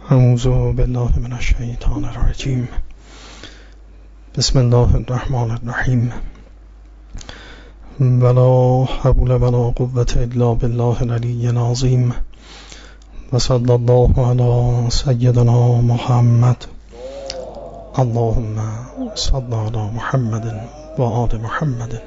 اعوذ بالله من الشیطان الرجیم. بسم الله الرحمن الرحیم. ولا حول ولا قوة الا بالله العلی العظیم. و صلی الله علی سیدنا محمد. اللهم صل علی محمد و آل محمد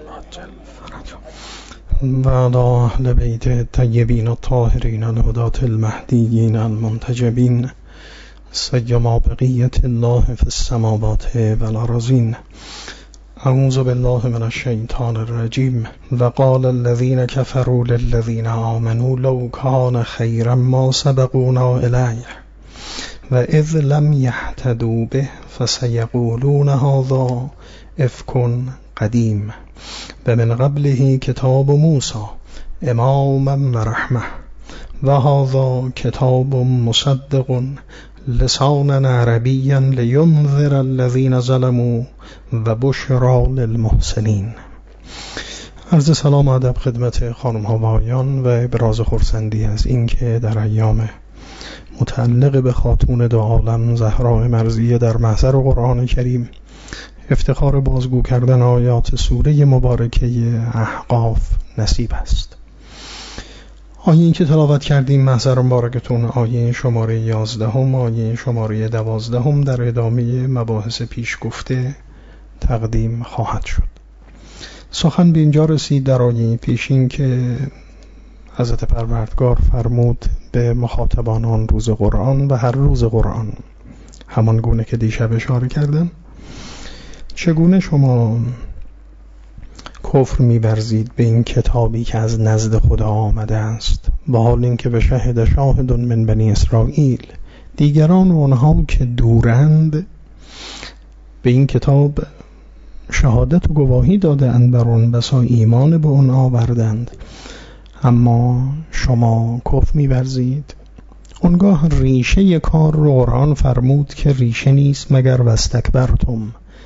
و علی اهل بیت الطیبین الطاهرین الهداة المهدیین المنتجبین سیما بقیة الله فی السماوات والارضین. اعوذ بالله من الشیطان الرجیم. وقال الذین كفروا للذین آمنوا لو کان خیرا ما سبقونا الیه و اذ لم یهتدوا به فسیقولون هذا افک قدیم و من قبله کتاب موسی اماما و رحمه و هذا کتاب مصدق لسانا عربیا لینذر الذین ظلموا و بشری للمحسنین. عرض سلام و ادب خدمت خانم ها و آقایان و ابراز خرسندی از اینکه در ایام متعلق به خاتون دو عالم زهراء مرضیه در محضر قرآن کریم افتخار بازگو کردن آیات سوره مبارکه احقاف نصیب است. آیه که تلاوت کردیم محضر مبارکتون آیه شماره 11 آیه شماره 12 در ادامه مباحث پیش گفته تقدیم خواهد شد. سخن به اینجا رسید در آیه پیشین که حضرت پروردگار فرمود به مخاطبان آن روز قرآن و هر روز قرآن، همان گونه که دیشب اشاره کردم، چگونه شما کفر می‌ورزید به این کتابی که از نزد خدا آمده است و حال اینکه به شهد شاهد من بنی اسرائیل، دیگران آنها که دورند به این کتاب شهادت و گواهی داده اند بر آن، بسا ایمان به آن آوردند، اما شما کفر می‌ورزید. اونگاه ریشه کار رو قرآن فرمود که ریشه نیست مگر واستکبرتم،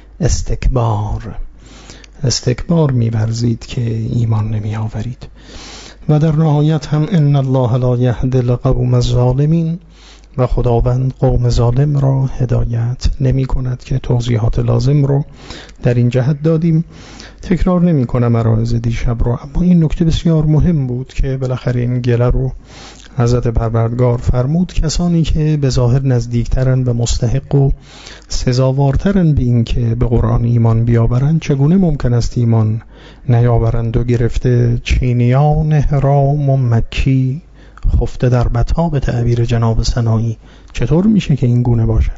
استکبار می‌ورزید که ایمان نمی آورید. و در نهایت هم ان الله لا یهدی القوم الظالمین، و خداوند قوم ظالم را هدایت نمی کند که توضیحات لازم رو در این جهت دادیم. تکرار نمی کنم مراحل دیشب رو، اما این نکته بسیار مهم بود که بالاخره این گله رو حضرت پروردگار فرمود کسانی که به ظاهر نزدیکترن و مستحق و سزاوارترن به این که به قرآن ایمان بیاورند، چگونه ممکن است ایمان نیاورند و گرفته چینیان حرام و مکی خفته در بطا به تعبیر جناب سنایی چطور میشه که این گونه باشد؟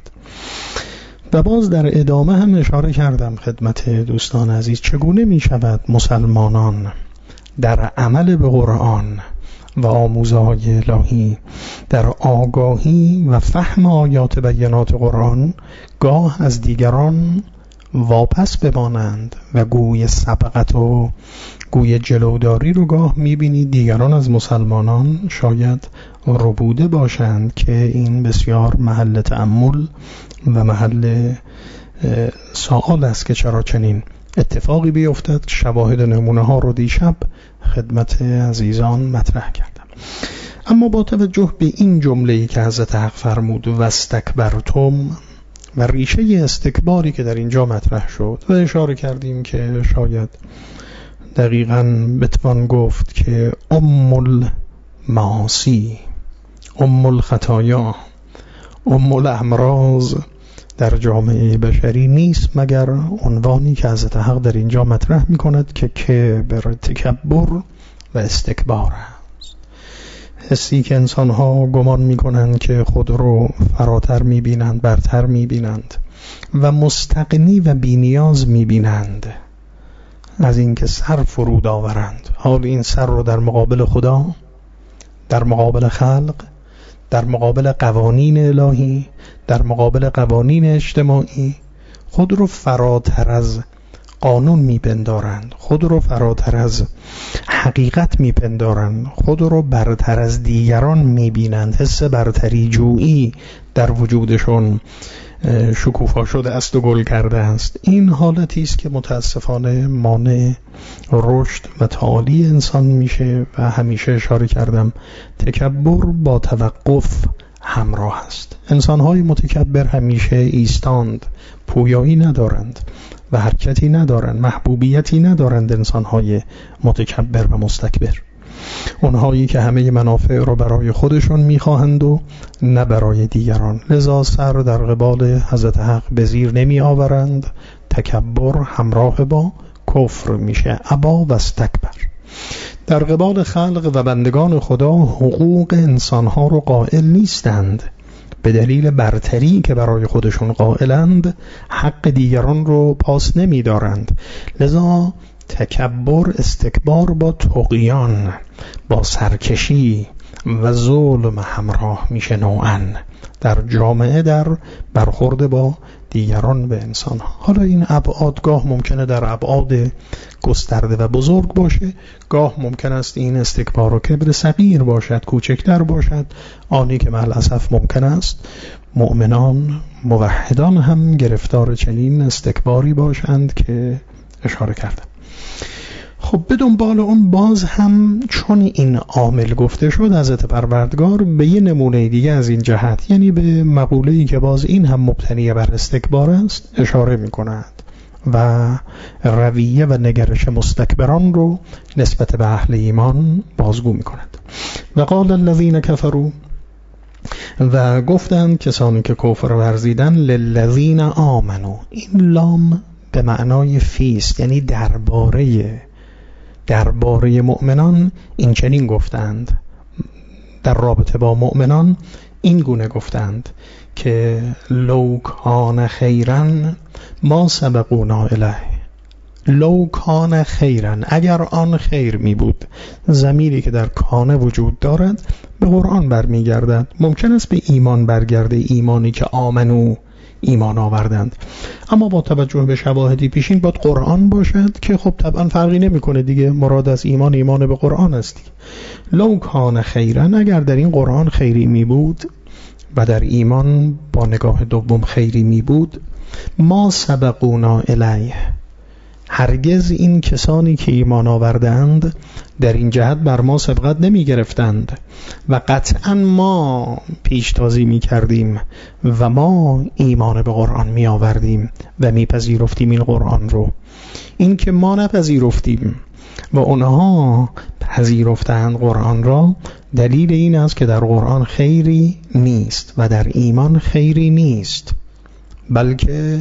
و باز در ادامه هم اشاره کردم خدمت دوستان عزیز چگونه میشود مسلمانان در عمل به قرآن و آموزهای الهی، در آگاهی و فهم آیات بینات قرآن گاه از دیگران واپس بمانند و گوی سبقت و گوی جلوداری رو گاه میبینید دیگران از مسلمانان شاید ربوده باشند که این بسیار محل تأمل و محل سوال است که چرا چنین اتفاقی بیفتد. شواهد نمونه ها رو دیشب خدمت عزیزان مطرح کردم. اما با توجه به این جمله‌ای که حضرت حق فرمود واستکبرتم و ریشه استکباری که در اینجا مطرح شد و اشاره کردیم که شاید دقیقاً بتوان گفت که ام المعاصی، ام الخطایا، ام الامراض در جامعه بشری نیست مگر عنوانی که حضرت حق در اینجا مطرح می کند که کبر، تکبر و استکبار است. حسی که انسان ها گمان می کنند که خود رو فراتر می بینند، برتر می بینند و مستغنی و بینیاز می بینند از اینکه سر فرود آورند. حال این سر رو در مقابل خدا، در مقابل خلق، در مقابل قوانین الهی، در مقابل قوانین اجتماعی خود رو فراتر از قانون میپندارند، خود رو فراتر از حقیقت میپندارند، خود رو برتر از دیگران میبینند. حس برتری جویی در وجودشون شکوفا شده است و گل کرده است. این حالتی است که متاسفانه مانع رشد و تعالی انسان میشه و همیشه اشاره کردم تکبر با توقف همراه است. انسان‌های متکبر همیشه ایستاند، پویایی ندارند و حرکتی ندارند، محبوبیتی ندارند. انسان‌های متکبر و مستکبر، اونهایی که همه منافع رو برای خودشون میخواهند و نه برای دیگران، لذا سر در قبال حضرت حق به زیر نمی آورند. تکبر همراه با کفر میشه، ابا و استکبر. در قبال خلق و بندگان خدا حقوق انسانها رو قائل نیستند، به دلیل برتری که برای خودشون قائلند حق دیگران رو پاس نمی دارند. لذا تکبر، استکبار با طغیان، با سرکشی و ظلم همراه میشه نوعاً در جامعه، در برخورد با دیگران به انسان. حالا این ابعاد گاه ممکنه در ابعاد گسترده و بزرگ باشه، گاه ممکن است این استکبار و کبر صغیر باشد، کوچکتر باشد. آنی که مع الاسف ممکن است مؤمنان موحدان هم گرفتار چنین استکباری باشند که اشاره کردم. خب به دنبال اون باز هم چون این عامل گفته شد، حضرت پروردگار به یه نمونه دیگه از این جهت، یعنی به مقوله‌ای که باز این هم مبتنی بر استکبار است، اشاره می‌کند و رویه و نگرش مستکبران رو نسبت به اهل ایمان بازگو می‌کند. و قال الذین کفروا، و گفتند کسانی که کفر ورزیدن، للذین آمنوا. این لام به معنای فی است، یعنی درباره مؤمنان این چنین گفتند، در رابطه با مؤمنان این گونه گفتند که لو کان خیرا ما سبقونا الیه. لو کان خیرا، اگر آن خیر می بود. ضمیری که در کان وجود دارد به قرآن برمیگردد. ممکن است به ایمان برگرده، ایمانی که آمنو ایمان آوردند، اما با توجه به شواهدی پیشین باید قرآن باشد که خب طبعا فرقی نمیکنه دیگه، مراد از ایمان به قرآن است. لو کان خیرا، اگر در این قرآن خیری می بود و در ایمان با نگاه دوم خیری می بود، ما سبقونا الیه، هرگز این کسانی که ایمان آوردند در این جهت بر ما سبقت نمی گرفتند و قطعا ما پیشتازی می کردیم و ما ایمان به قرآن می آوردیم و می پذیرفتیم این قرآن رو. این که ما نپذیرفتیم و اونها پذیرفتند قرآن را، دلیل این است که در قرآن خیری نیست و در ایمان خیری نیست، بلکه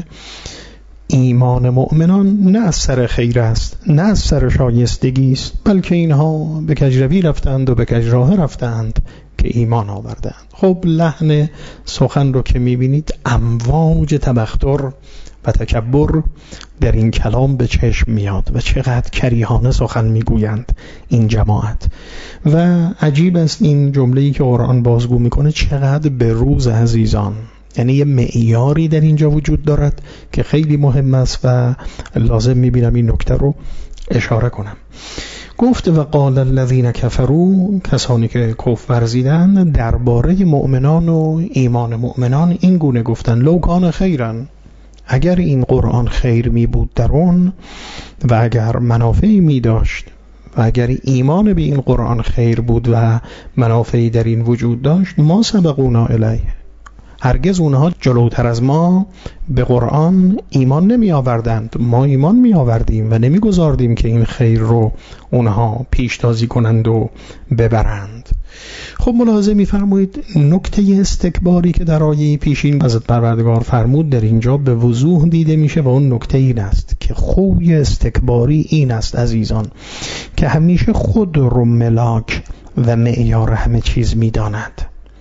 ایمان مؤمنان نه از سر خیر است، نه از سر شایستگی است، بلکه اینها به کجروی رفتند و به کجراه رفتند که ایمان آوردند. خب لحن سخن رو که میبینید، امواج تبختر و تکبر در این کلام به چشم میاد و چقدر کریهانه سخن میگویند این جماعت. و عجیب است این جمله‌ای که قرآن بازگو میکنه چقدر به روز عزیزان، یعنی یه معیاری در اینجا وجود دارد که خیلی مهم است و لازم میبینم این نکته رو اشاره کنم. گفت و قال الذین کفروا، کسانی که کفر ورزیدند درباره مؤمنان و ایمان مؤمنان این گونه گفتند، لو کان خیرا، اگر این قرآن خیر می بود در اون و اگر منافعی می داشت و اگر ایمان به این قرآن خیر بود و منافعی در این وجود داشت، ما سبقونا الیه، هرگز اونها جلوتر از ما به قرآن ایمان نمی آوردند، ما ایمان می آوردیم و نمی گذاردیم که این خیر رو اونها پیشتازی کنند و ببرند. خب ملاحظه می فرمایید نکته استکباری که در آیه پیشین حضرت پروردگار فرمود در اینجا به وضوح دیده میشه و اون نکته این است که خوی استکباری این است عزیزان که همیشه خود رو ملاک و معیار همه چیز می داند.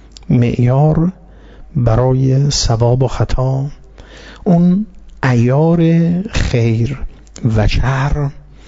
معیار برای ثواب و خطا، اون عیار خیر و شر،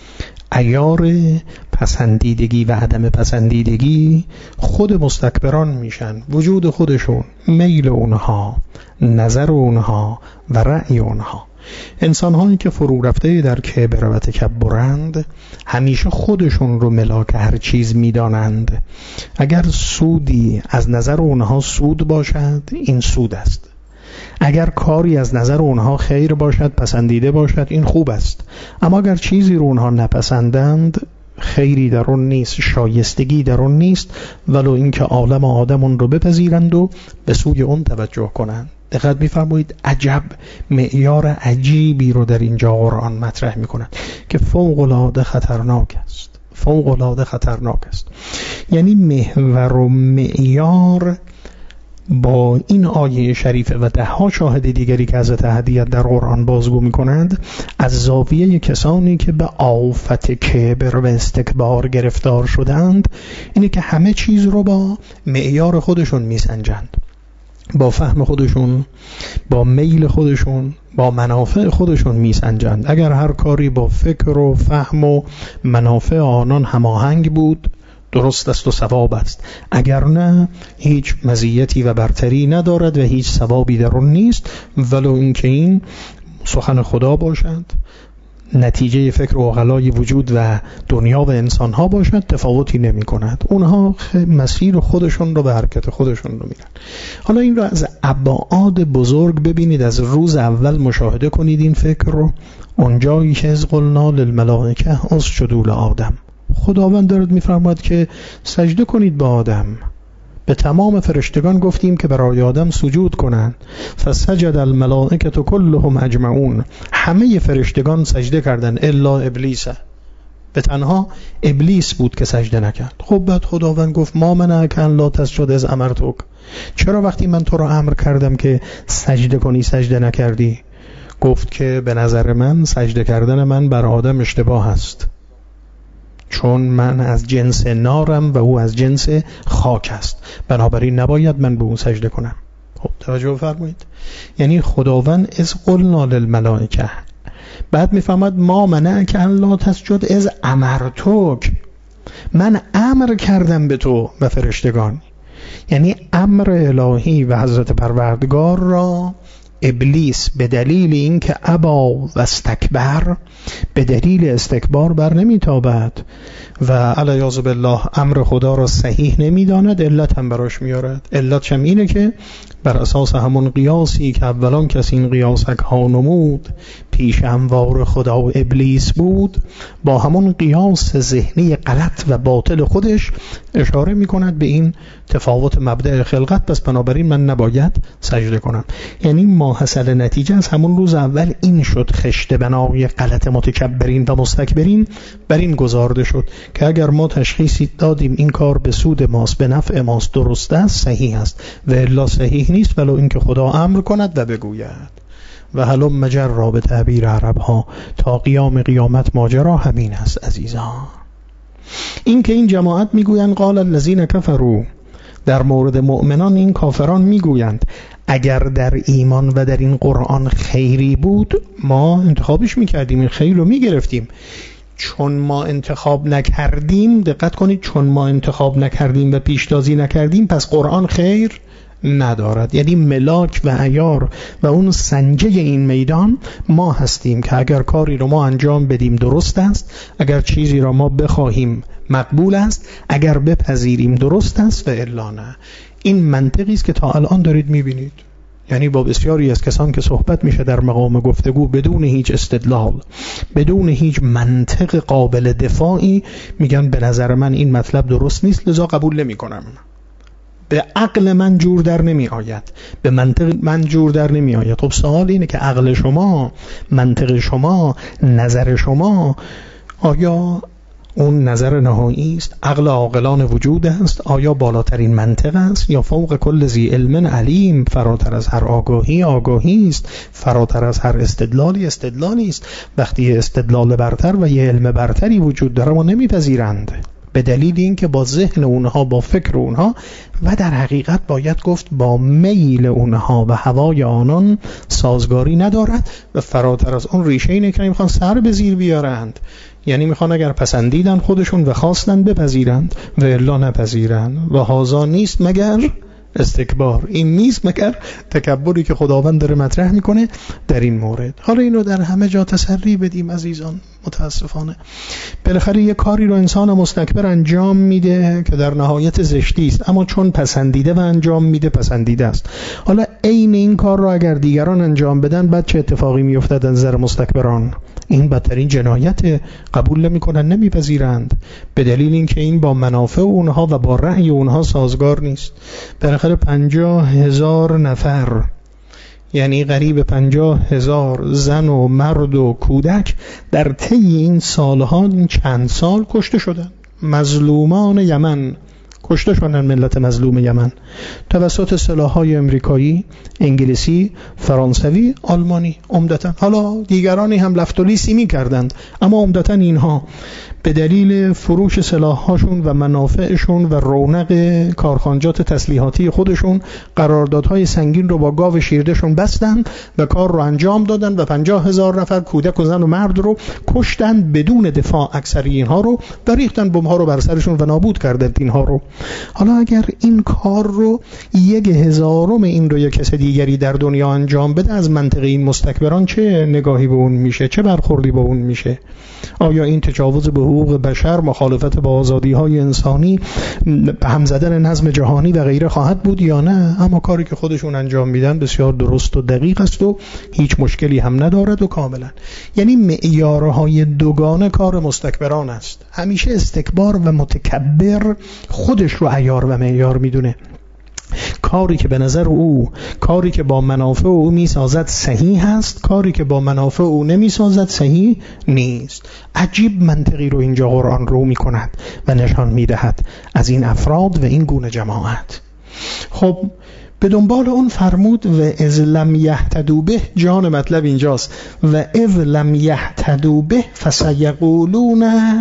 عیار پسندیدگی و عدم پسندیدگی خود مستکبران میشن، وجود خودشون، میل اونها، نظر اونها و رأی اونها. انسان‌هایی که فرو رفته در کبر و تکبرند همیشه خودشون رو ملاک هر چیز میدانند. اگر سودی از نظر اونها سود باشد این سود است، اگر کاری از نظر اونها خیر باشد، پسندیده باشد، این خوب است. اما اگر چیزی رو اونها نپسندند خیری در اون نیست، شایستگی در اون نیست، ولو اینکه عالم و آدم اون رو بپذیرند و به سوی اون توجه کنند. دقت می‌فرمایید عجب معیار عجیبی رو در اینجا قرآن مطرح می‌کند که فوق‌العاده خطرناک است. فوق‌العاده خطرناک است. یعنی محور و معیار با این آیه شریفه و ده‌ها شاهد دیگری که حضرت هدیت در قرآن بازگو می‌کنند از زاویه کسانی که به آفت کبر و استکبار گرفتار شدند اینه که همه چیز رو با معیار خودشون میسنجند، با فهم خودشون، با میل خودشون، با منافع خودشون میسنجند. اگر هر کاری با فکر و فهم و منافع آنان هماهنگ بود درست است و ثواب است، اگر نه هیچ مزیتی و برتری ندارد و هیچ ثوابی در اون نیست، ولو اینکه این سخن خدا باشد، نتیجه فکر و عقلای وجود و دنیا و انسان ها باشد، تفاوتی نمی کند. اونها مسیر خودشون رو به حرکت خودشون رو میرن. حالا این رو از ابعاد بزرگ ببینید، از روز اول مشاهده کنید این فکر رو. اونجایی که از قلنا للملائکه اسجدوا لآدم، خداوند دارد میفرماید که سجده کنید به آدم. به تمام فرشتگان گفتیم که برای آدم سجود کنند. فسجد الملائکه كلهم اجمعون، همه فرشتگان سجده کردند الا ابلیس، به تنها ابلیس بود که سجده نکرد. خب بعد خداوند گفت ما منعک ان لا تسجد اذ امرتک، چرا وقتی من تو را امر کردم که سجده کنی سجده نکردی؟ گفت که به نظر من سجده کردن من بر آدم اشتباه است، چون من از جنس نارم و او از جنس خاک است، بنابراین نباید من به او سجده کنم. خب توجه فرمایید، یعنی خداوند از قلنا للملائکه، بعد میفهمد ما منعک ان لا تسجد اذ امرتک، من امر کردم به تو و فرشتگان. یعنی امر الهی و حضرت پروردگار را ابلیس به دلیل اینکه ابا و استکبر، به دلیل استکبار بر نمیتابد و علیاذ بالله امر خدا را صحیح نمیداند، علت هم براش میارد. علت هم اینه که بر اساس همون قیاسی که اولان کسی این قیاسک ها نمود پیش انوار خدا و ابلیس بود، با همون قیاس ذهنی غلط و باطل خودش اشاره میکند به این تفاوت مبدأ خلقت، پس بنابراین من نباید سجده کنم. یعنی ماحصل نتیجه از همون روز اول این شد، خشت بنای غلط متکبرین و مستکبرین بر این گذارده شد که اگر ما تشخیصی دادیم این کار به سود ماست، به نفع ماست، درست است، صحیح است، و الا صحیح نیست، ولو اینکه خدا امر کند و بگوید. و هلم مجرا به تعبیر عرب ها تا قیام قیامت ماجرا همین است عزیزان. این که این جماعت میگویند قال الذین کفروا، در مورد مؤمنان این کافران میگویند اگر در ایمان و در این قرآن خیری بود ما انتخابش میکردیم، این خیر رو میگرفتیم. چون ما انتخاب نکردیم، دقت کنید، چون ما انتخاب نکردیم و پیشتازی نکردیم پس قرآن خیر ندارد. یعنی ملاک و عیار و اون سنجه این میدان ما هستیم که اگر کاری رو ما انجام بدیم درست است، اگر چیزی را ما بخواهیم مقبول است، اگر بپذیریم درست است و الا نه. این منطقی است که تا الان دارید میبینید. یعنی با بسیاری از کسان که صحبت میشه در مقام گفتگو بدون هیچ استدلال، بدون هیچ منطق قابل دفاعی، میگن به نظر من این مطلب درست نیست لذا قبول نمی کنم. به عقل من جور در نمی آید، به منطق من جور در نمی آید. خب سوال اینه که عقل شما، منطق شما، نظر شما آیا اون نظر نهایی است؟ عقل عاقلان وجود است؟ آیا بالاترین منطق است یا فوق کل ذی علم علیم، فراتر از هر آگاهی آگاهی است، فراتر از هر استدلالی استدلالی است؟ وقتی استدلال برتر و یه علم برتری وجود داره ما نمیپذیرند، به دلیل اینکه با ذهن اونها، با فکر اونها و در حقیقت باید گفت با میل اونها و هوای آنان سازگاری ندارد و فراتر از اون ریشه اینه که میخوان سر به زیر بیارند. یعنی میخوان اگر پسندیدن خودشون و خواستن بپذیرند و الا نپذیرند. و هذا نیست مگر استکبار، این نیست مگر تکبری که خداوند داره مطرح میکنه در این مورد. حالا اینو در همه جا تسری بدیم عزیزان. متاسفانه بالاخره یه کاری رو انسان مستکبر انجام میده که در نهایت زشتی است، اما چون پسندیده و انجام میده پسندیده است. حالا عین این کار رو اگر دیگران انجام بدن بعد چه اتفاقی میافتد از نظر مستکبران؟ این بدترین جنایت، قبول نمی‌کنن، نمیپذیرند، به دلیل اینکه این با منافع اونها و با رأی اونها سازگار نیست. بالاخره 50,000 نفر، یعنی قریب 50,000 زن و مرد و کودک در طی این سالها، این چند سال کشته شدن. مظلومان یمن کشته شدن، ملت مظلوم یمن، توسط سلاح‌های امریکایی، انگلیسی، فرانسوی، آلمانی عمدتاً. حالا دیگرانی هم لفت و لیسی می‌کردند، اما عمدتاً اینها به دلیل فروش سلاح‌هاشون و منافعشون و رونق کارخانجات تسلیحاتی خودشون قراردادهای سنگین رو با گاو شیردهشون بستن و کار رو انجام دادن و 50,000 نفر کودک و زن و مرد رو کشتن بدون دفاع، اکثری اینها رو، و ریختن بمب‌ها رو بر سرشون و نابود کردن اینها رو. حالا اگر این کار رو 1/1000 این رو یک کس دیگری در دنیا انجام بده، از منطقه این مستکبران چه نگاهی به اون میشه؟ چه برخوردی با اون میشه؟ آیا این تجاوز به حقوق بشر، مخالفت با آزادی‌های انسانی، به هم زدن نظم جهانی و غیره خواهد بود یا نه؟ اما کاری که خودشون انجام میدن بسیار درست و دقیق است و هیچ مشکلی هم ندارد و کاملا، یعنی معیارهای دوگانه کار مستکبران است. همیشه استکبار و متکبر خودش رو عیار و معیار میدونه. کاری که به نظر او، کاری که با منافع او میسازد صحیح است، کاری که با منافع او نمیسازد صحیح نیست. عجیب منطقی رو اینجا قرآن رو میکند و نشان میدهد از این افراد و این گونه جماعت. خب به دنبال اون فرمود و اذ لم یهتدوا به، جان مطلب اینجاست، و اذ لم یهتدوا به فسیقولون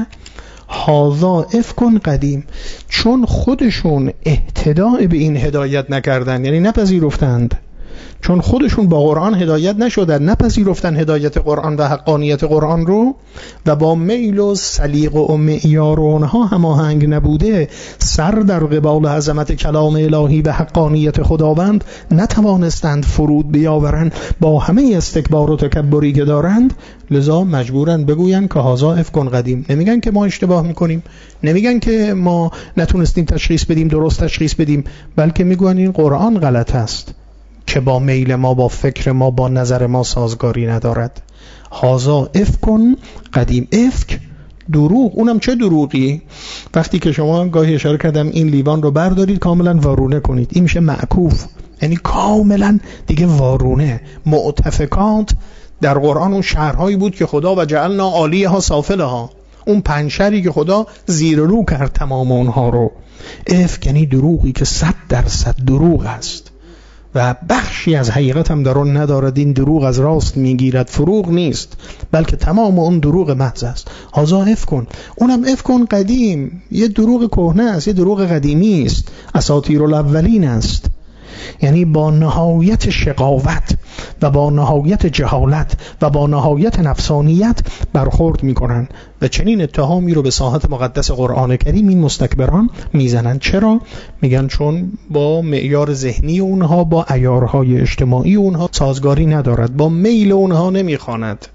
هذا افک قدیم. چون خودشون اهتداء به این هدایت نکردن، یعنی نپذیرفتند، چون خودشون با قرآن هدایت نشدن، نپذیرفتن هدایت قرآن و حقانیت قرآن رو، و با میل و سلیقه و معیار اونها هماهنگ نبوده، سر در قبال عظمت کلام الهی و حقانیت خداوند نتوانستند فرود بیاورند با همه استکبار و تکبری که دارند، لذا مجبورن بگوین که هذا افک قدیم. نمیگن که ما اشتباه میکنیم، نمیگن که ما نتونستیم تشخیص بدیم، درست تشخیص بدیم، بلکه میگن این قرآن غلط است که با میل ما، با فکر ما، با نظر ما سازگاری ندارد. هذا افک قدیم. افک دروغ، اونم چه دروغی؟ وقتی که شما گاهی اشاره کردم این لیوان رو بردارید کاملا وارونه کنید، این میشه معکوف، یعنی کاملا دیگه وارونه. معتفکات در قرآن اون شهرهایی بود که خدا و جعلنا عالیها سافلها، اون 5 شهری که خدا زیر رو کرد تمام اونها رو. افک یعنی دروغی که 100% دروغ است و بخشی از حقیقت هم در اون ندارد. این دروغ از راست میگیرد، فروغ نیست، بلکه تمام اون دروغ محض است. هذا افکن، اونم افکن قدیم، یه دروغ کهنه است، یه دروغ قدیمی است، اساطیر الاولین است. یعنی با نهایت شقاوت و با نهایت جهالت و با نهایت نفسانیت برخورد میکنن و چنین اتهامی رو به ساحت مقدس قرآن کریم این مستکبران میزنن. چرا؟ میگن چون با معیار ذهنی اونها، با عیارهای اجتماعی اونها سازگاری ندارد، با میل اونها نمیخواند.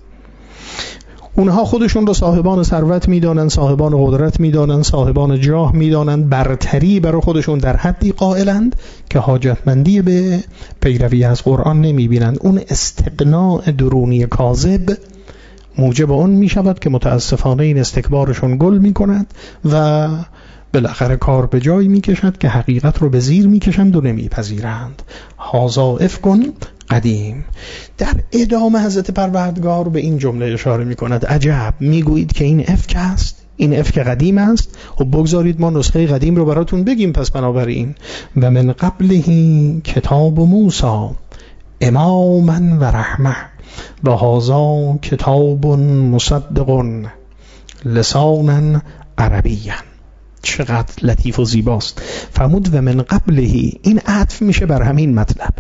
اونها خودشون رو صاحبان ثروت میدانن، صاحبان قدرت میدانن، صاحبان جاه میدانن، برتری برای خودشون در حدی قائلند که حاجتمندی به پیروی از قرآن نمیبینند. اون استقناع درونی کاذب موجب اون میشود که متاسفانه این استکبارشون گل میکند و بالاخره کار به جایی میکشد که حقیقت رو به زیر میکشند و نمیپذیرند. هذا افک قدیم. در ادامه حضرت پروردگار به این جمله اشاره میکند: عجب، میگویید که این افک است، این افک قدیم است. خب بگذارید ما نسخه قدیم رو براتون بگیم. پس بنابراین و من قبله کتاب موسی اماما و رحمه و هذا کتاب مصدق لسانا عربیا. چقدر لطیف و زیباست. فرمود و من قبله، این عطف میشه بر همین مطلب.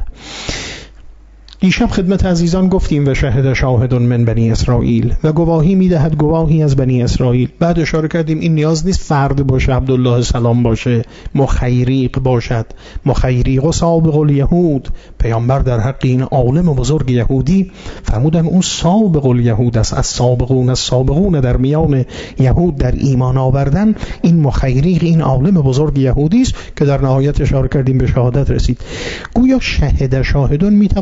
دیشب خدمت عزیزان گفتیم و شهد شاهد من بنی اسرائیل، و گواهی میدهد گواهی از بنی اسرائیل. بعد اشاره کردیم این نیاز نیست فرد باشه، عبدالله سلام باشه، مخیریق باشد. مخیریق و سابق الیهود، پیامبر در حق این عالم بزرگ یهودی فرمودن اون سابق الیهود است، از سابقون در میان یهود در ایمان آوردن. این مخیریق، این عالم بزرگ یهودی است که در نهایت اشاره کردیم به شهادت رسید. گویا شهد شاهدون میتواند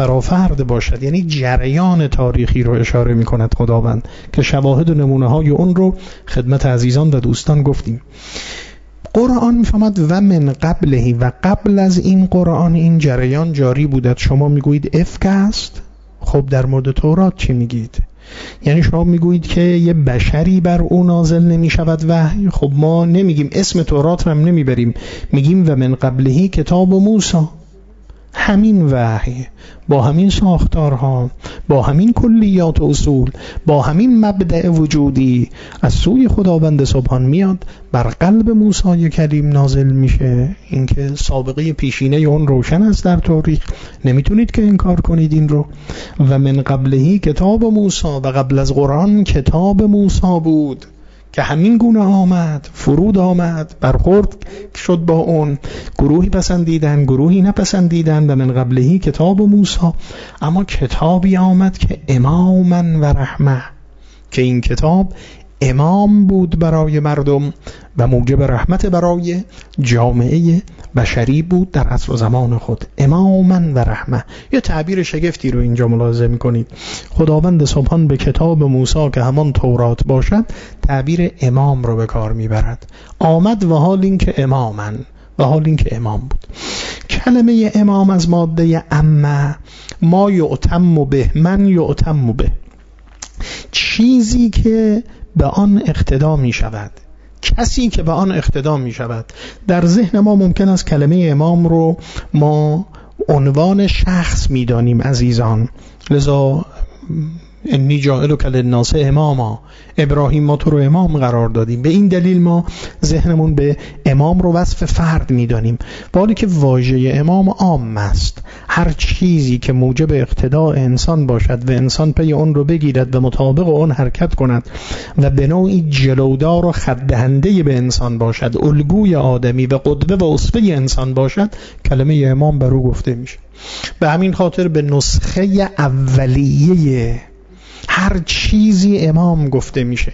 فرافرد باشد، یعنی جریان تاریخی رو اشاره می کند خداوند که شواهد و نمونه های اون رو خدمت عزیزان و دوستان گفتیم. قرآن میفهمد و من قبلهی، و قبل از این قرآن این جریان جاری بودد. شما میگویید افک است، خب در مورد تورات چی میگید؟ یعنی شما میگویید که یه بشری بر او نازل نمی شود وحی، خب ما نمیگیم، اسم تورات رو هم نمیبریم، میگیم و من قبلهی کتاب موسی، همین وحی با همین ساختارها، با همین کلیات و اصول، با همین مبدأ وجودی از سوی خداوند سبحان میاد، بر قلب موسی کلیم نازل میشه. اینکه سابقه پیشینه اون روشن است در تاریخ، نمیتونید که انکار کنید این رو. و من قبلهی کتاب موسی، و قبل از قرآن کتاب موسی بود که همین گونه آمد، فرود آمد، برخورد شد با اون، گروهی پسندیدن، گروهی نپسندیدن. و من قبلهی کتاب موسی، اما کتابی آمد که اماما و رحمه، که این کتاب امام بود برای مردم و موجب رحمت برای جامعه بشری بود در عصر و زمان خود. اماما و رحمه، یه تعبیر شگفتی رو اینجا ملاحظه می‌کنید. خداوند سبحان به کتاب موسی که همان تورات باشد تعبیر امام رو به کار میبرد. آمد و حال این که امامن، و حال این که امام بود. کلمه امام از ماده امه، ما یعتم به، من یعتم به، چیزی که به آن اقتدا می شود، کسی که به آن اقتدا می شود. در ذهن ما ممکن است کلمه امام رو ما عنوان شخص می دانیم عزیزان، لذا انی جاعلک للناس اماما، ابراهیم ما تو رو امام قرار دادیم، به این دلیل ما ذهنمون به امام رو وصف فرد میدانیم، با حالی که واژه امام عام است. هر چیزی که موجب اقتداء انسان باشد و انسان پی اون رو بگیرد و مطابق اون حرکت کند و به نوعی جلودار و خددهنده به انسان باشد، الگوی آدمی و قدوه و اسوه انسان باشد، کلمه امام بر او گفته میشه. به همین خاطر به نسخه اولیه هر چیزی امام گفته میشه.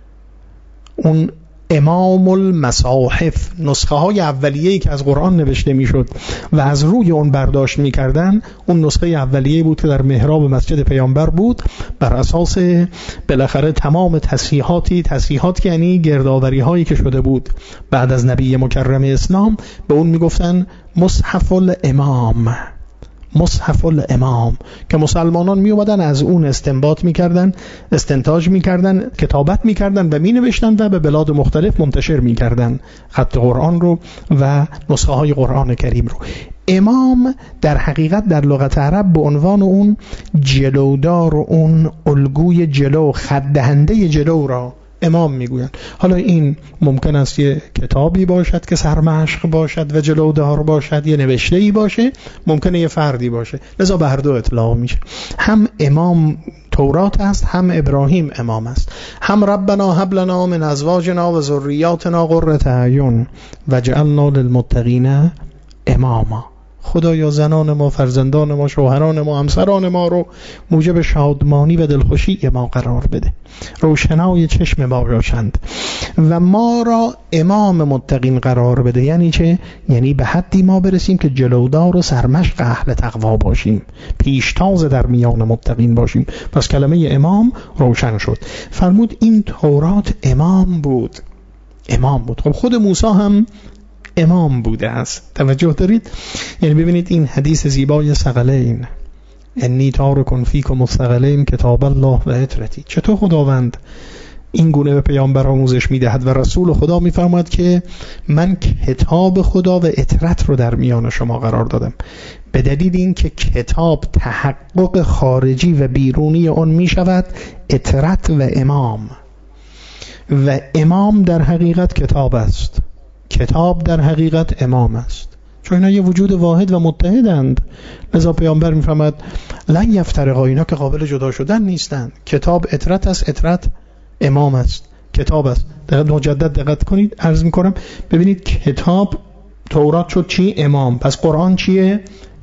اون امام المصاحف، نسخه های اولیه‌ای که از قرآن نوشته میشد و از روی اون برداشت میکردن، اون نسخه اولیه‌ای بود که در محراب مسجد پیامبر بود، بر اساس بالاخره تمام تصحیحات که یعنی گردآوری هایی که شده بود بعد از نبی مکرم اسلام، به اون میگفتن مصحف الامام، مصحف الامام، که مسلمانان می اومدن از اون استنباط میکردن، استنتاج میکردن، کتابت میکردن و می نوشتن و به بلاد مختلف منتشر میکردن خط قرآن رو و نسخه های قرآن کریم رو. امام در حقیقت در لغت عرب به عنوان اون جلودار و اون الگوی جلو، خددهنده جلو را امام میگویند. حالا این ممکن است یه کتابی باشد که سرمشق باشد و جلودار باشد، یه نوشته‌ای باشه، ممکنه یه فردی باشه، لذا به هر دو اطلاق میشه. هم امام تورات است، هم ابراهیم امام است، هم ربنا هب لنا من ازواجنا و ذریاتنا قرة اعین واجعلنا للمتقین اماما. خدایا زنان ما، فرزندان ما، شوهران ما، همسران ما رو موجب شادمانی و دلخوشی ما قرار بده، روشنای چشم ما باشند و ما را امام متقین قرار بده. یعنی چه؟ یعنی به حدی ما برسیم که جلودار و سرمشق اهل تقوا باشیم، پیشتاز در میان متقین باشیم. پس کلمه امام روشن شد. فرمود این تورات امام بود، امام بود. خب خود موسی هم امام بوده است. توجه دارید؟ یعنی ببینید این حدیث زیبای ثقلین، انی تارک فیکم الثقلین کتاب الله و عترتی، چطور خداوند این گونه به پیامبر آموزش میدهد و رسول خدا میفرماید که من کتاب خدا و عترت رو در میان شما قرار دادم، به دلیل این که کتاب تحقق خارجی و بیرونی اون میشود عترت و امام، و امام در حقیقت کتاب است، کتاب در حقیقت امام است، چون اینا یه وجود واحد و متحدند. لذا پیامبر میفرماید لن یفترقا، اینا که قابل جدا شدن نیستند. کتاب عترت است، عترت امام است، کتاب است. مجدد دقت کنید، عرض میکنم ببینید کتاب تورات شد چی؟ امام. پس قرآن چیه؟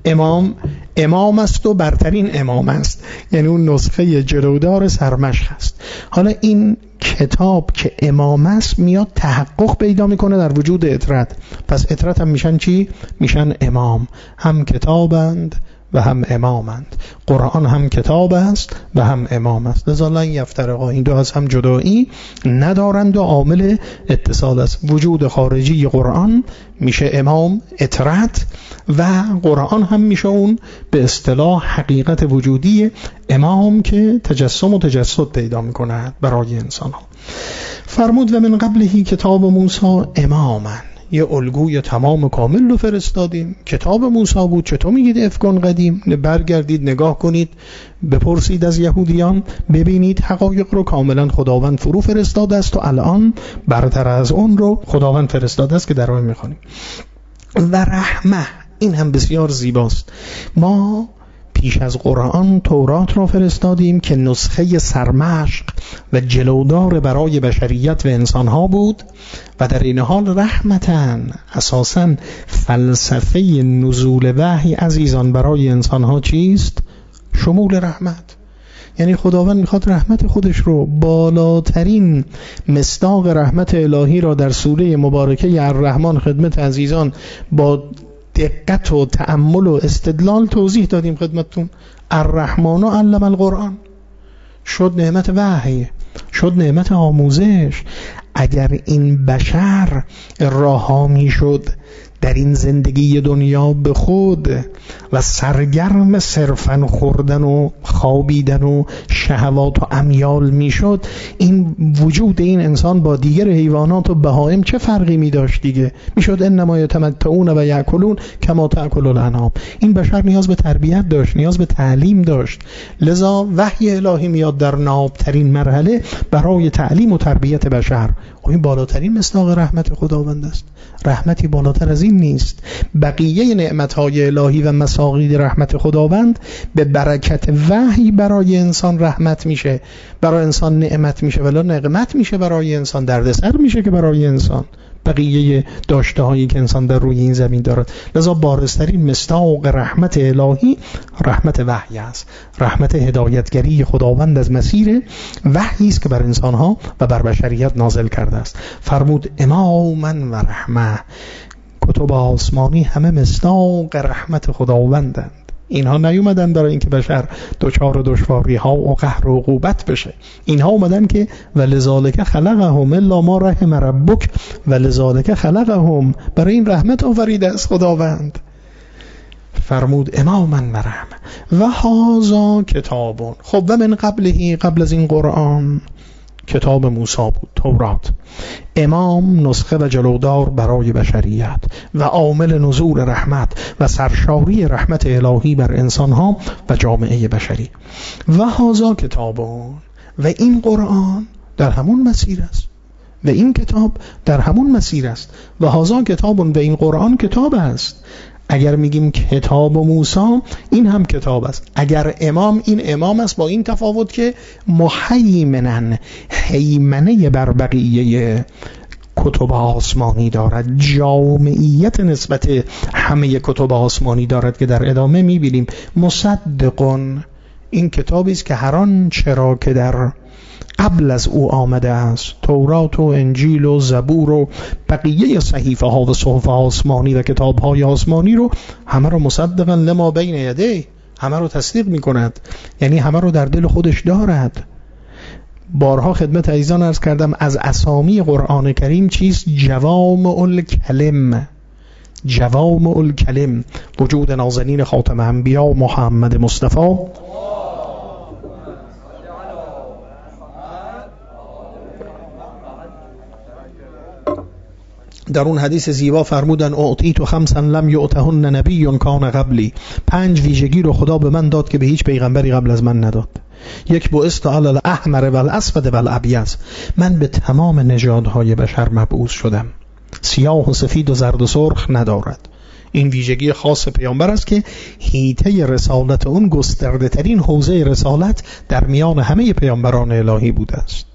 امام است و برترین امام است، یعنی اون نسخه جلودار سرمشق است. حالا این کتاب که امام است میاد تحقق پیدا میکنه در وجود عترت، پس عترت هم میشن چی؟ میشن امام، هم کتابند و هم امامند. قرآن هم کتاب است و هم امام است. لذا لن یفترقا، این دو از هم جدایی ندارند و عامل اتصال است. وجود خارجی قرآن میشه امام اطرت و قرآن هم میشه اون به اصطلاح حقیقت وجودی امام که تجسم و تجسد پیدا میکنه برای انسان ها. فرمود و من قبلهی کتاب موسی امامن، یه الگوی تمام و کامل رو فرستادیم. کتاب موسی بود. چطور میگید افکان قدیم؟ برگردید نگاه کنید، بپرسید از یهودیان، ببینید حقایق رو کاملا خداوند فرو فرستاده است و الان برتر از اون رو خداوند فرستاده است که در آن میخوانیم. و رحمه، این هم بسیار زیباست. ما پیش از قرآن تورات را فرستادیم که نسخه سرمشق و جلودار برای بشریت و انسانها بود و در این حال رحمتن، اساساً فلسفه نزول وحی عزیزان برای انسانها چیست؟ شمول رحمت. یعنی خداوند میخواد رحمت خودش رو، بالاترین مصداق رحمت الهی را در سوره مبارکه الرحمن خدمت عزیزان با دقت و تأمل و استدلال توضیح دادیم خدمتتون. الرحمن علم القرآن، شد نعمت وحی، شد نعمت آموزش. اگر این بشر راهامی شد در این زندگی دنیا به خود و سرگرم صرفاً خوردن و خوابیدن و شهوات و امیال میشد، این وجود این انسان با دیگر حیوانات و بهائم چه فرقی می داشت دیگه؟ میشد انما یتمتعون و یاکلون کما تاکل الانعام. این بشر نیاز به تربیت داشت، نیاز به تعلیم داشت. لذا وحی الهی میاد در نابترین مرحله برای تعلیم و تربیت بشر. این بالاترین مصداق رحمت خداوند است. رحمتی بالاتر از این نیست. بقیه نعمت‌های الهی و مساقید رحمت خداوند به برکت وحی برای انسان رحمت میشه، برای انسان نعمت میشه، ولی نقمت میشه برای انسان، دردسر میشه که برای انسان بقیه داشته هایی که انسان در روی این زمین دارد. لذا بارزترین مصداق رحمت الهی رحمت وحی است. رحمت هدایتگری خداوند از مسیر وحی است که بر انسانها و بر بشریت نازل کرده است. فرمود امامن و رحمه، کتب آسمانی همه مصداق رحمت خداوندند. اینها نیومدن برای اینکه بشر دچار دشواری ها و قهر و عقوبت بشه. اینها اومدن که ولذالک خلقهم الا ما رحم ربک ولذالک خلقهم، برای این رحمت آفریده است خداوند. فرمود امامن و رحمه و هذا کتابون. خب و من قبلهی، قبل از این قرآن کتاب موسی بود، تورات. امام نسخه و جلودار برای بشریت و عامل نزول رحمت و سرشاری رحمت الهی بر انسانها و جامعه بشری. و هذا کتابون، و این قرآن در همون مسیر است و این کتاب در همون مسیر است. و هذا کتابون، و این قرآن کتاب است. اگر میگیم کتاب موسی، این هم کتاب است. اگر امام، این امام است، با این تفاوت که محیمنن، حیمنه بر بقیه کتب آسمانی دارد، جامعیت نسبت همه کتب آسمانی دارد که در ادامه میبینیم. مصدقون، این کتابی است که هر آن چرا که در قبل از او آمده است، تورات و انجیل و زبور و بقیه صحیفه ها و صحف آسمانی و کتاب های آسمانی رو همه رو مصدقا لما بین یدیه، همه رو تصدیق می کند، یعنی همه رو در دل خودش دارد. بارها خدمت عزیزان عرض کردم از اسامی قرآن کریم چیست؟ جوامع الکلم. جوامع الکلم، وجود نازنین خاتم انبیا محمد مصطفی در اون حدیث زیبا فرمودن اعطیت خمسا لم یعطهن نبی کان قبلی. 5 ویژگی رو خدا به من داد که به هیچ پیغمبری قبل از من نداد. 1 بعثت علی الاحمر والاسود والابیض، من به تمام نژادهای بشر مبعوث شدم. سیاه و سفید و زرد و سرخ ندارد. این ویژگی خاص پیامبر است که حیطه رسالت اون گسترده ترین حوزه رسالت در میان همه پیامبران الهی بوده است.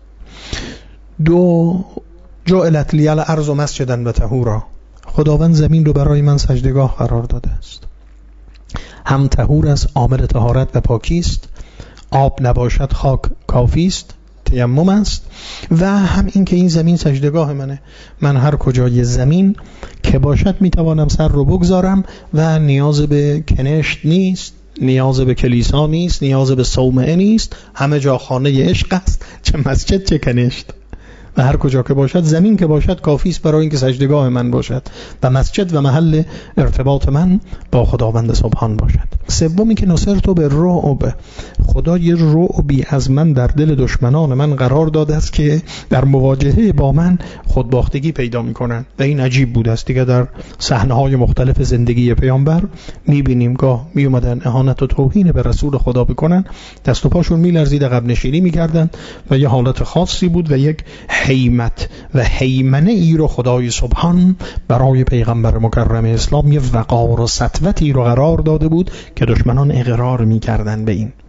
2 جعلت لی الارض مسجدا و طهورا، خداوند زمین رو برای من سجدگاه قرار داده است. هم طهور است، عامل طهارت و پاکی است، آب نباشد خاک کافی است، تیمم است. و هم این که این زمین سجدگاه منه، من هر کجای زمین که باشد میتوانم سر رو بگذارم و نیاز به کنشت نیست، نیاز به کلیسا نیست، نیاز به صومعه نیست، همه جا خانه عشق است، چه مسجد چه کنشت. و هر کجا که باشد، زمین که باشد کافی است برای اینکه سجدگاه من باشد و مسجد و محل ارتباط من با خداوند سبحان باشد. سومی که نصرت به رعب، خدا یه رعبی از من در دل دشمنان من قرار داده است که در مواجهه با من خودباختگی پیدا می‌کنند و این عجیب بود است. دیگه در صحنه‌های مختلف زندگی پیامبر می‌بینیم گاه میومدن اهانت و توهین به رسول خدا بکنن، دست و پاشون می‌لرزید، عقب نشینی می‌کردن و یه حالت خاصی بود و یک حیمت و حیمنه ای رو خدای سبحان برای پیغمبر مکرم اسلام یه وقار و سطوتی رو قرار داده بود که دشمنان اقرار می‌کردن به این.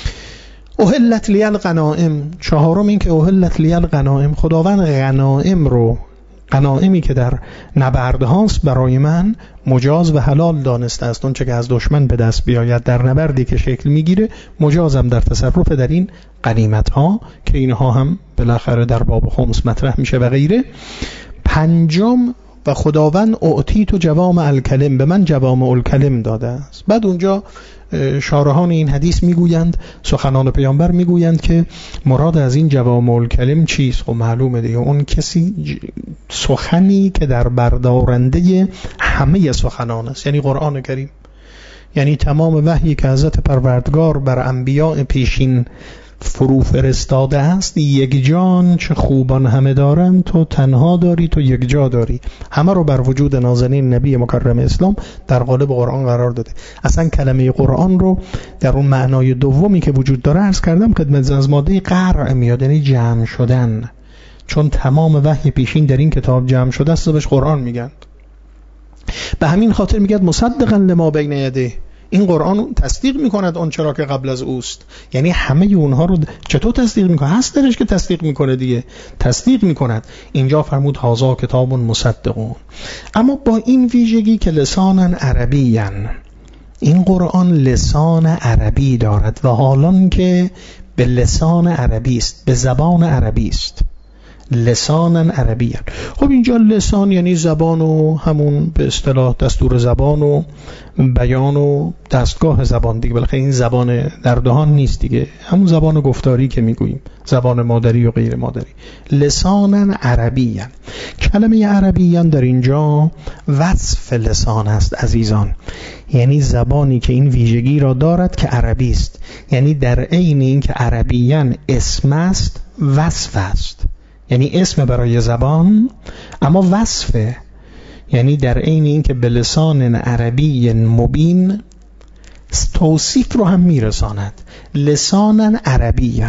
احلت لی الغنائم، چهارم این که احلت لی الغنائم، خداوند غنائم رو، غنائمی که در نبردهاست برای من مجاز و حلال دانسته است. اون چه که از دشمن به دست بیاید در نبردی که شکل میگیره مجازم در تصرف در این غنیمت ها که اینها هم بالاخره در باب خمس مطرح میشه و غیره. پنجم و خداوند اعطیت جوامع الکلم، به من جوامع الکلم داده است. بعد اونجا شارحان این حدیث میگویند، سخنان پیامبر میگویند که مراد از این جوامع الکلم چیست؟ خب معلومه دیگه، اون کسی سخنی که در بردارنده همه سخنان است، یعنی قرآن کریم، یعنی تمام وحی که حضرت پروردگار بر انبیاء پیشین فرو فرستاده است. یک جان چه خوبان همه دارن، تو تنها داری، تو یک جا داری. همه رو بر وجود نازنین نبی مکرم اسلام در قالب قرآن قرار داده. اصلا کلمه قرآن رو در اون معنای دومی که وجود داره عرض کردم خدمت، از ماده قرع میاد، یعنی جمع شدن. چون تمام وحی پیشین در این کتاب جمع شده است بهش قرآن میگن. به همین خاطر میگه مصدقا لما بین یده، این قرآن تصدیق میکند اون چرا که قبل از اوست. یعنی همه اونها رو چطور تصدیق میکنه؟ هست درش که تصدیق میکنه دیگه، تصدیق میکند. اینجا فرمود هازا کتاب مصدقون، اما با این ویژگی که لسانا عربیاً، این قرآن لسان عربی دارد و حالان که به لسان عربی است، به زبان عربی است، لسانا عربیاً. خب اینجا لسان یعنی زبان و همون به اصطلاح دستور زبان و بیان و دستگاه زبان دیگه، بلکه این زبان در دهان نیست دیگه، همون زبان گفتاری که میگوییم، زبان مادری و غیر مادری. لسانا عربیاً، کلمه عربیاً در اینجا وصف لسان است عزیزان، یعنی زبانی که این ویژگی را دارد که عربی است. یعنی در عین این که عربیاً اسم است، وصف است، یعنی اسم برای زبان اما وصفه، یعنی در عین این که به لسان عربی مبین توصیف رو هم میرساند. لسانا عربیاً.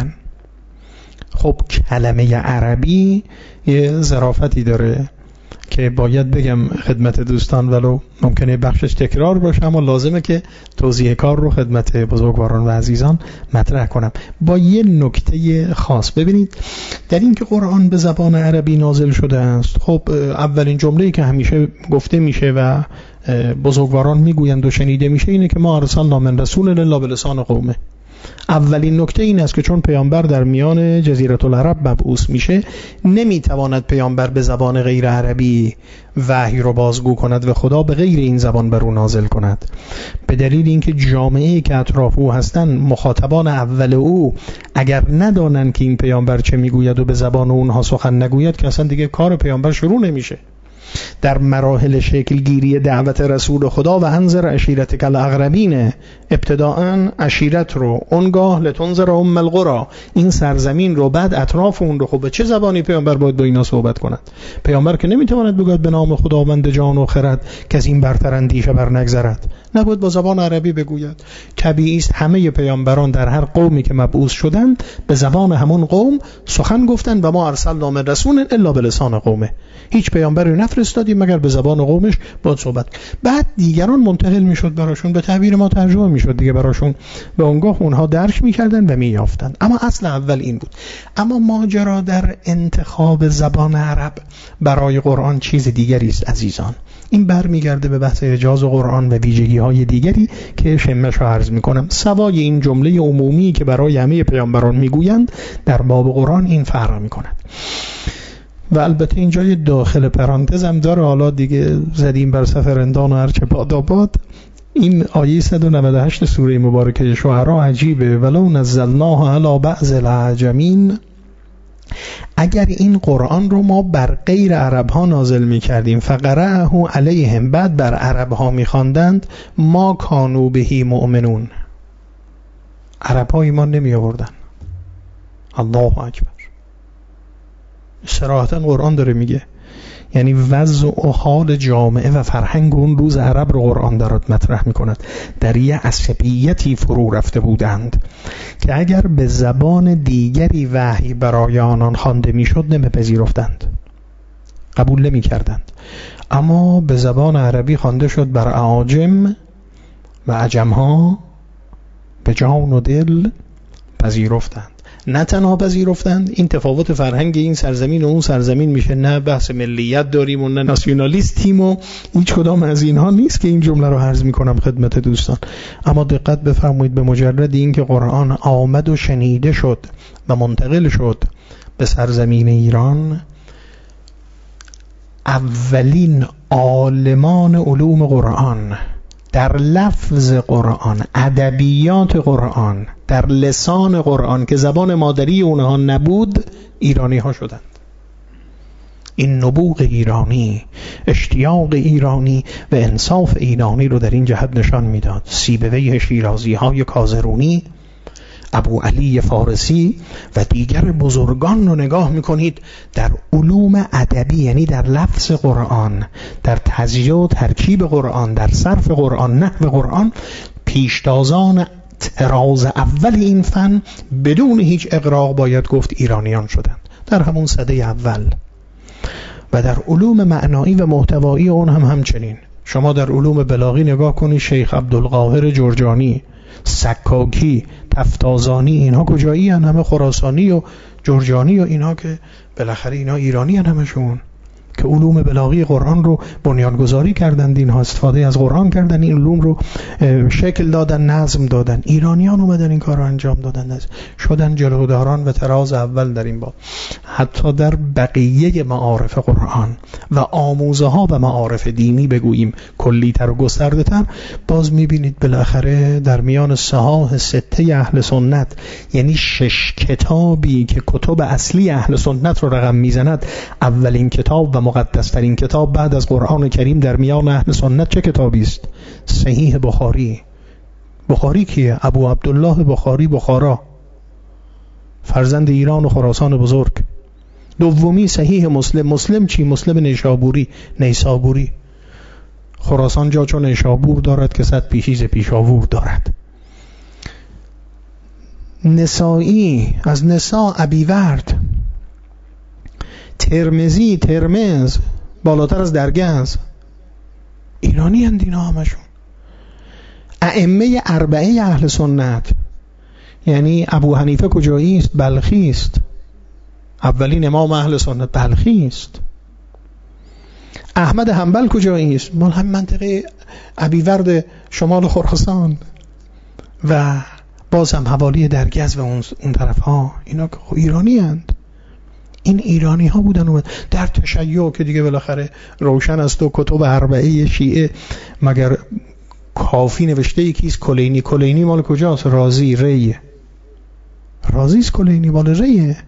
خب کلمه عربی یه ظرافتی داره که باید بگم خدمت دوستان، ولو ممکنه بخشش تکرار باشه اما لازمه که توضیح کار رو خدمت بزرگواران و عزیزان مطرح کنم با یه نکته خاص. ببینید در این که قرآن به زبان عربی نازل شده است، خب اولین جمله‌ای که همیشه گفته میشه و بزرگواران میگویند و شنیده میشه اینه که ما ارسلنا من رسول الا بلسان قومه. اولین نکته این است که چون پیامبر در میان جزیره العرب مبعوث میشه، نمیتواند پیامبر به زبان غیر عربی وحی رو بازگو کند و خدا به غیر این زبان بر او نازل کند، به دلیل اینکه جامعه‌ای که اطراف او هستند، مخاطبان اول او اگر ندانند که این پیامبر چه میگوید و به زبان اونها سخن نگوید که اصلا دیگه کار پیامبر شروع نمیشه. در مراحل شکل گیری دعوت رسول خدا و انذر عشیرتک الاقربین، ابتداءً عشیرت رو، اونگاه لتنذر ام القری، این سرزمین رو، بعد اطراف اون رو. خب به چه زبانی پیامبر باید با اینا صحبت کند؟ پیامبر که نمیتواند بگوید به نام خداوند جان و خرد که از این برتر اندیشه بر نگذرد، نباید با زبان عربی بگوید. طبیعی است همه پیامبران در هر قومی که مبعوث شدند به زبان همون قوم سخن گفتند و ما ارسلنا من رسول الا بلسان قومه. هیچ پیامبری نفرستادیم مگر به زبان قومش باید صحبت. بعد دیگران منتقل میشد براشون، به تعبیر ما ترجمه میشد دیگه براشون، به اونگاه اونها درک میکردن و مییافتن. اما اصل اول این بود. اما ماجرا در انتخاب زبان عرب برای قرآن چیز دیگری است عزیزان. این برمیگرده به بحث اعجاز قرآن و ویژگی‌های دیگری که شمش رو عرض میکنم. سوای این جمله عمومی که برای همه پیامبران میگویند، در باب قرآن این فرق میکند. و البته اینجا یه داخل پرانتز هم داره، حالا دیگه زدیم بر سفر اندان و هرچه باد آباد. این آیه 198 سوره مبارکه شعراء عجیبه. ولو نزلناه علی بعض العجمین، اگر این قرآن رو ما بر غیر عرب ها نازل می کردیم فقرأه علیهم، بعد بر عرب ها می خواندند، ما کانوا بهی مؤمنون، عرب ها ایمان نمی آوردن. الله اکبر. صراحتا قرآن داره میگه، یعنی وضع و حال جامعه و فرهنگ اون روز عرب رو قرآن دارد مطرح میکند. در یه عصبیتی فرو رفته بودند که اگر به زبان دیگری وحی برای آنان خوانده میشد نمیپذیرفتند، قبول نمیکردند، اما به زبان عربی خوانده شد بر اعاجم و عجمها به جان و دل پذیرفتند. نه تنها پذیرفتند، این تفاوت فرهنگ این سرزمین و اون سرزمین میشه، نه بحث ملیت داریم و نه ناسیونالیستیم و هیچ کدام از اینها نیست که این جمله رو عرض میکنم خدمت دوستان. اما دقت بفرمایید، به مجرد این که قرآن آمد و شنیده شد و منتقل شد به سرزمین ایران، اولین عالمان علوم قرآن در لفظ قرآن، ادبیات قرآن، در لسان قرآن که زبان مادری اونها نبود، ایرانی ها شدند. این نبوغ ایرانی، اشتیاق ایرانی و انصاف ایرانی رو در این جهت نشان میداد. سیبویه شیرازی های کازرونی، ابو علی فارسی و دیگر بزرگان رو نگاه میکنید در علوم ادبی، یعنی در لفظ قرآن، در تزییع و ترکیب قرآن، در صرف قرآن، نحو قرآن، پیشتازان طراز اول این فن بدون هیچ اغراق باید گفت ایرانیان شدند در همون سده اول. و در علوم معنایی و محتوایی اون هم همچنین. شما در علوم بلاغی نگاه کنید، شیخ عبدالقاهر جرجانی، سکاکی، تفتازانی، اینها کجایی هن؟ همه خراسانی و جرجانی و اینها که بالاخره اینا ایرانی هن همشون، که علوم بلاغی قرآن رو بنیانگذاری کردند، اینها استفاده از قرآن کردن، این علوم رو شکل دادن، نظم دادن. ایرانیان اومدن این کار رو انجام دادن، شدن جلوداران و طراز اول در این باب. حتی در بقیه معارف قرآن و آموزه ها و معارف دینی بگوییم کلی‌تر و گسترده‌تر، باز میبینید بالاخره در میان صحاح سته اهل سنت، یعنی 6 کتابی که کتب اصلی اهل سنت رو رقم میزند، اولین کتاب و مقدسترین کتاب بعد از قرآن کریم در میان اهل سنت چه کتابی است؟ صحیح بخاری. بخاری کیه؟ ابو عبدالله بخاری بخارا، فرزند ایران و خراسان بزرگ. دومی صحیح مسلم. مسلم چی؟ مسلم نیسابوری. خراسان جا چون نیشابور دارد که 100 پیشیز پیشاور دارد. نسائی، از نسا ابیورد. ترمز بالاتر از درگز. ایرانی هند اینا همشون. ائمه اربعه اهل سنت، یعنی ابو حنیفه کجایی است؟ بلخی است. اولین امام اهل سنت بلخی است. احمد حنبل کجایی است؟ مال هم منطقه ابیورد شمال خراسان و باز هم حوالی درگز و اون طرف ها. اینا ایرانی هند. این ایرانی ها بودن. اومد در تشیع که دیگه بالاخره روشن است و کتب اربعه شیعه، مگر کافی نوشته یکیست کلینی مال کجاست؟ رازی ریه. رازیست کلینی مال ریه.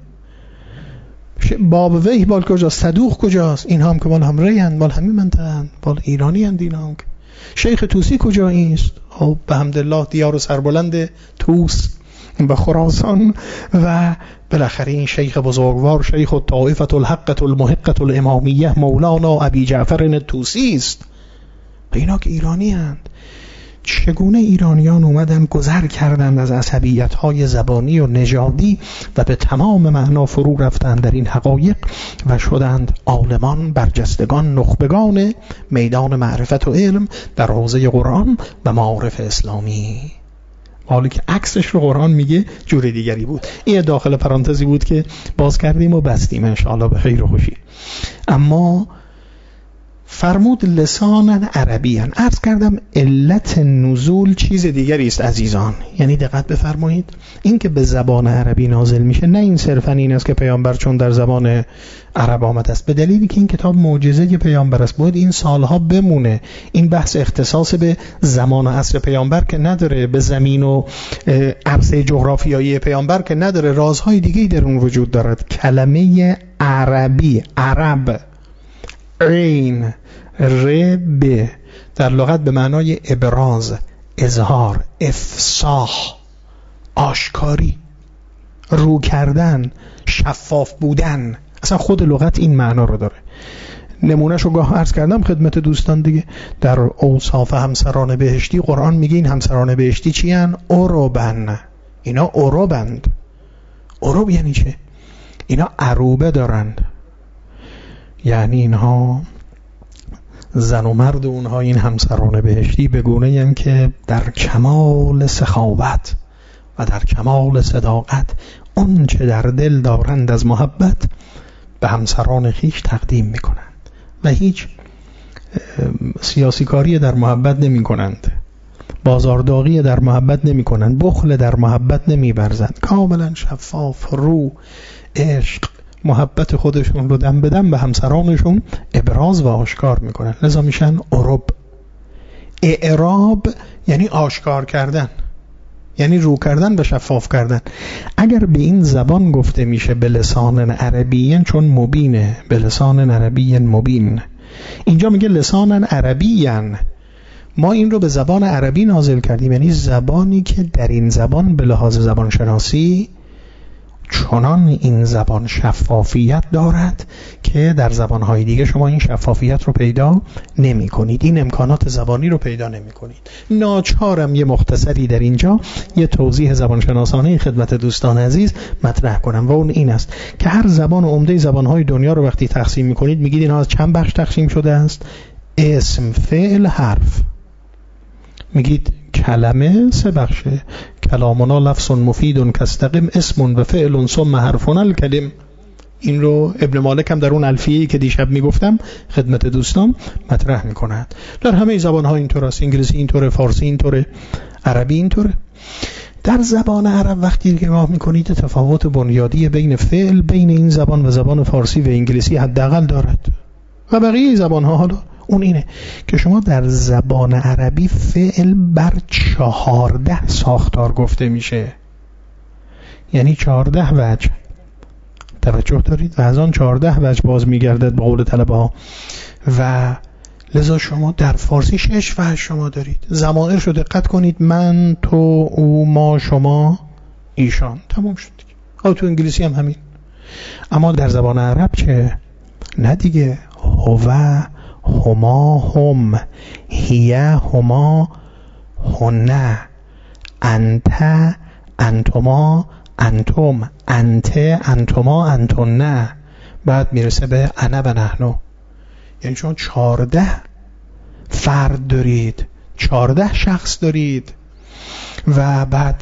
باب وی مال کجاست؟ صدوق کجاست؟ این هم که مال هم ریهند، مال همین منطقه هند، مال ایرانی هند این هم. شیخ توسی کجایی است؟ خب به حمدالله دیار سربلند توس و خراسان و بالاخره این شیخ بزرگوار، شیخ الطائفة الحقة المحقة الامامیه مولانا ابی جعفر الطوسی است. اینا که ایرانی هند. چگونه ایرانیان اومدن گذر کردند از عصبیت‌های زبانی و نژادی و به تمام معنا فرو رفتند در این حقایق و شدند عالمان، برجستگان، نخبگان میدان معرفت و علم در حوزه قرآن و معارف اسلامی. حالی که عکسش رو قرآن میگه جور دیگری بود. این داخل پرانتزی بود که باز کردیم و بستیم انشاءالله به خیر و خوشی. اما فرمود لسانا عربیاً. عرض کردم علت نزول چیز دیگری است عزیزان، یعنی دقت بفرمایید، این که به زبان عربی نازل میشه نه این صرفاً این است که پیامبر چون در زبان عرب آمده است، به دلیلی که این کتاب معجزه پیامبر است، باید این سالها بمونه. این بحث اختصاص به زمان و عصر پیامبر که نداره، به زمین و عرصه جغرافیایی پیامبر که نداره، رازهای دیگه‌ای در اون وجود دارد. کلمه عربی، عرب، عین رب در لغت به معنای ابراز، اظهار، افصاح، آشکاری، رو کردن، شفاف بودن. اصلا خود لغت این معنا رو داره. نمونهشو گاه عرض کردم خدمت دوستان دیگه. در اوصاف همسران بهشتی قرآن میگه این همسران بهشتی چی هن؟ عربن. اینا عربند. عرب یعنی چه؟ اینا عروبه دارند، یعنی اینها زن و مرد اونها این همسران بهشتی به گونه‌ای هستند که در کمال سخاوت و در کمال صداقت اون چه در دل دارند از محبت به همسران خیش تقدیم میکنند و هیچ سیاسی کاری در محبت نمی کنند، بازارداغی در محبت نمی کنند، بخل در محبت نمی برزند، کاملا شفاف، رو، عشق، محبت خودشون رو دم به دم به همسرانشون ابراز و آشکار میکنن. لذا میشن عرب. اعراب یعنی آشکار کردن، یعنی رو کردن و شفاف کردن. اگر به این زبان گفته میشه به لسان عربی، چون مبینه، به لسان عربی مبین، اینجا میگه لسان عربی، ما این رو به زبان عربی نازل کردیم، یعنی زبانی که در این زبان به لحاظ زبان شناسی چنان این زبان شفافیت دارد که در زبانهای دیگه شما این شفافیت رو پیدا نمی کنید، این امکانات زبانی رو پیدا نمی کنید. ناچارم یه مختصری در اینجا یه توضیح زبانشناسانه خدمت دوستان عزیز مطرح کنم و اون این است که هر زبان و عمده زبانهای دنیا رو وقتی تقسیم می کنید میگید اینها از چند بخش تقسیم شده است؟ اسم، فعل، حرف. میگید کلمه 3 بخشه، کلامنا لفظ مفید کاستقم اسم و فعل ثم حرفنا الکلم. این رو ابن مالک هم در اون الفیه‌ای که دیشب میگفتم خدمت دوستان مطرح میکند. در همه زبان‌ها اینطور است، انگلیسی اینطوره، فارسی اینطوره، عربی اینطوره. در زبان عرب وقتی نگاه میکنید تفاوت بنیادی بین فعل بین این زبان و زبان فارسی و انگلیسی حداقل دارد و بقیه زبان‌ها حالا اون اینه که شما در زبان عربی فعل بر 14 ساختار گفته میشه، یعنی 14 وجه. توجه دارید؟ و از آن 14 وجه باز میگردد به قول طلبه ها. و لذا شما در فارسی 6 وجه شما دارید. ضمائر رو دقت کنید، من، تو، او، ما، شما، ایشان، تموم شد دیگه. تو انگلیسی هم همین. اما در زبان عرب چه؟ نه دیگه. هو، هما، هم، هیه، هما، هنه، انت، انتما، انتم، انت، انتما، انتونه، بعد میرسه به انا و نحنو. یعنی شما 14 فرد دارید، 14 شخص دارید و بعد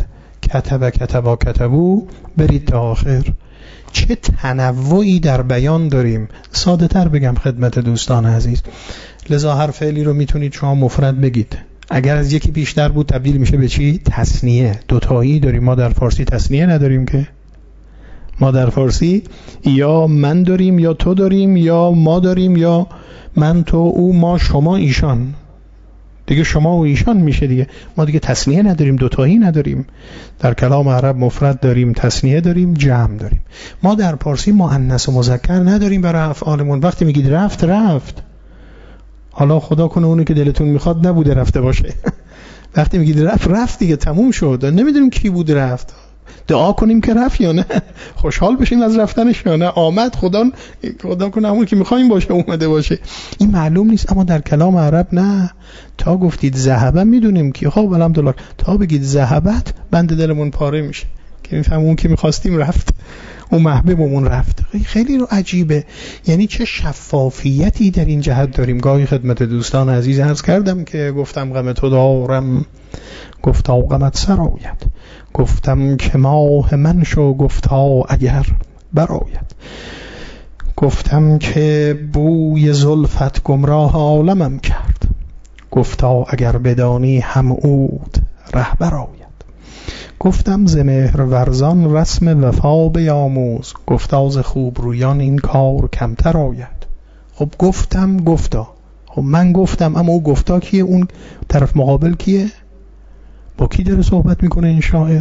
کتبو برید تا آخر. چه تنوعی در بیان داریم. ساده تر بگم خدمت دوستان عزیز، لذا هر فعلی رو میتونید شما مفرد بگید، اگر از یکی بیشتر بود تبدیل میشه به چی؟ تثنیه. دوتایی داریم. ما در فارسی تثنیه نداریم که. ما در فارسی یا من داریم یا تو داریم یا ما داریم یا من، تو، او، ما، شما، ایشان. دیگه شما و ایشان میشه دیگه. ما دیگه تثنیه نداریم، دوتایی نداریم. در کلام عرب مفرد داریم، تثنیه داریم، جمع داریم. ما در فارسی مؤنث و مذکر نداریم برای افعالمون. وقتی میگید رفت، رفت. حالا خدا کنه اونی که دلتون میخواد نبوده رفته باشه. وقتی میگید رفت، رفت دیگه، تموم شد. نمیدونیم کی بود رفت. دعا کنیم که رفت یا نه، خوشحال بشیم از رفتنش یا نه. آمد، خدا کنه همون که میخوایم باشه اومده باشه. این معلوم نیست. اما در کلام عرب نه. تا گفتید ذهب میدونیم که خب الحمدلله، تا بگید ذهبت بند دلمون پاره میشه که میفهمیم اون که میخواستیم رفت، اون محبوبمون رفت. خیلی رو عجیبه. یعنی چه شفافیتی در این جهت داریم. گاهی خدمت دوستان عزیز عرض کردم که گفتم غم تو دارم، گفتا غمت سرآید، گفتم که ماه من شو، گفتا اگر برآید. گفتم که بوی زلفت گمراه عالمم کرد، گفتا اگر بدانی هم عود رهبر آید. گفتم ز مهر ورزان رسم وفا بیاموز، گفتا ز خوب رویان این کار کمتر آید. خب گفتا خب من گفتم، اما او گفتا کیه؟ اون طرف مقابل کیه؟ با کی داره صحبت میکنه این شاعر؟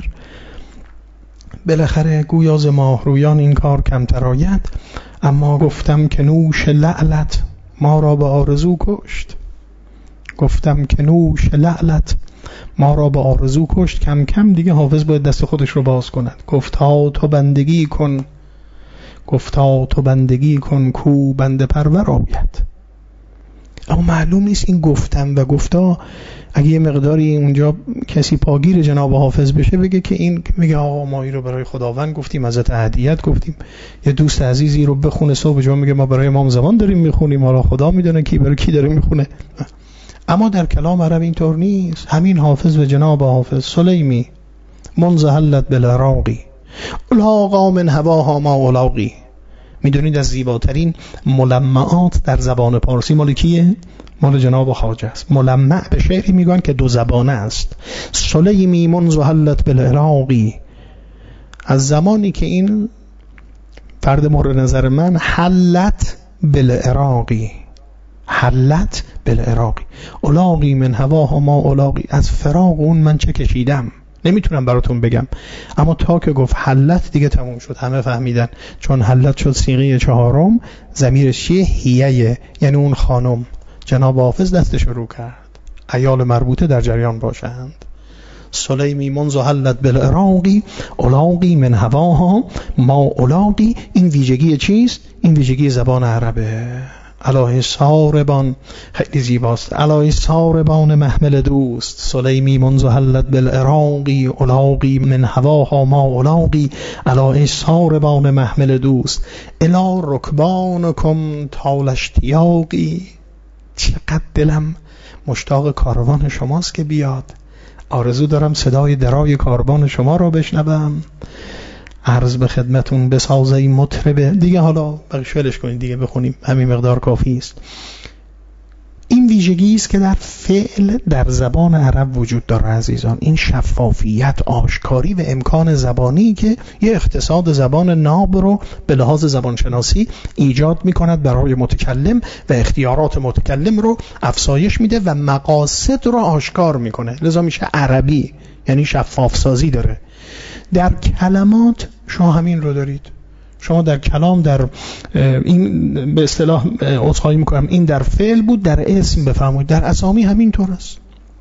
بالاخره گویا ز ماه رویان این کار کمتر آید. اما گفتم که نوش لعلت ما را به آرزو کشت، گفتم که نوش لعلت ما را به آرزو کشت. کم کم دیگه حافظ باید دست خودش رو باز کند. گفتا تو بندگی کن، گفتا تو بندگی کن کو بنده پرور آید. اما معلوم نیست این گفتم و گفتا اگه یه مقداری اونجا کسی پاگیر جناب حافظ بشه بگه که این میگه آقا ما این رو برای خداوند گفتیم، ازت هدیت گفتیم. یه دوست عزیزی رو بخونه صبح جا میگه ما برای امام زمان داریم میخونیم، حالا خدا میدونه کی برای کی داره میخونه. اما در کلام عرب اینطور نیست. همین حافظ و جناب حافظ سلیمی منذ حلت بالعراقی الاغا من هواها ما الاغی. میدونید از زیباترین ملمعات در زبان پارسی مال کیه؟ مال جناب خواجه است. ملمع به شعری میگن که دو زبانه است. سلیمی منذ حلت بالعراقی، از زمانی که این فرد مورد نظر من حلت بالعراقی، حلت بالعراقی الاغی من هواها ما الاغی، از فراق اون من چه کشیدم نمیتونم براتون بگم. اما تا که گفت حلت دیگه تموم شد، همه فهمیدن. چون حلت شد صیغه چهارم، ضمیرش چیه؟ هیه، یعنی اون خانم. جناب حافظ دستش رو کرد عیال مربوطه در جریان باشند. سلیمی منذ حلت بالعراقی الاغی من هواها ما الاغی. این ویژگی چیست؟ این ویژگی زبان عربه. علای ساربان، خیلی زیباست. علای ساربان محمل دوست، سلیمی منذ حلت بالعراقی الاغی من هواها ما الاغی. علای ساربان محمل دوست الی رکبانکم طال اشتیاقی. چقدر دلم مشتاق کاروان شماست که بیاد. آرزو دارم صدای درای کاروان شما رو بشنوم. عرض به خدمتون بسازه این مطربه دیگه. حالا بقیش ولش کنید دیگه، بخونیم همین مقدار کافی است. این ویژگی است که در فعل در زبان عرب وجود داره عزیزان. این شفافیت، آشکاری و امکان زبانی که یه اقتصاد زبان ناب رو به لحاظ زبانشناسی ایجاد میکند برای متکلم و اختیارات متکلم رو افزایش میده و مقاصد رو آشکار میکنه. لذا میشه عربی، یعنی شفاف سازی داره. در کلمات شما همین رو دارید. شما در کلام، در این به اصطلاح عذرخواهی میکنم، این در فعل بود، در اسم بفرمایید، در اسامی همین طور است.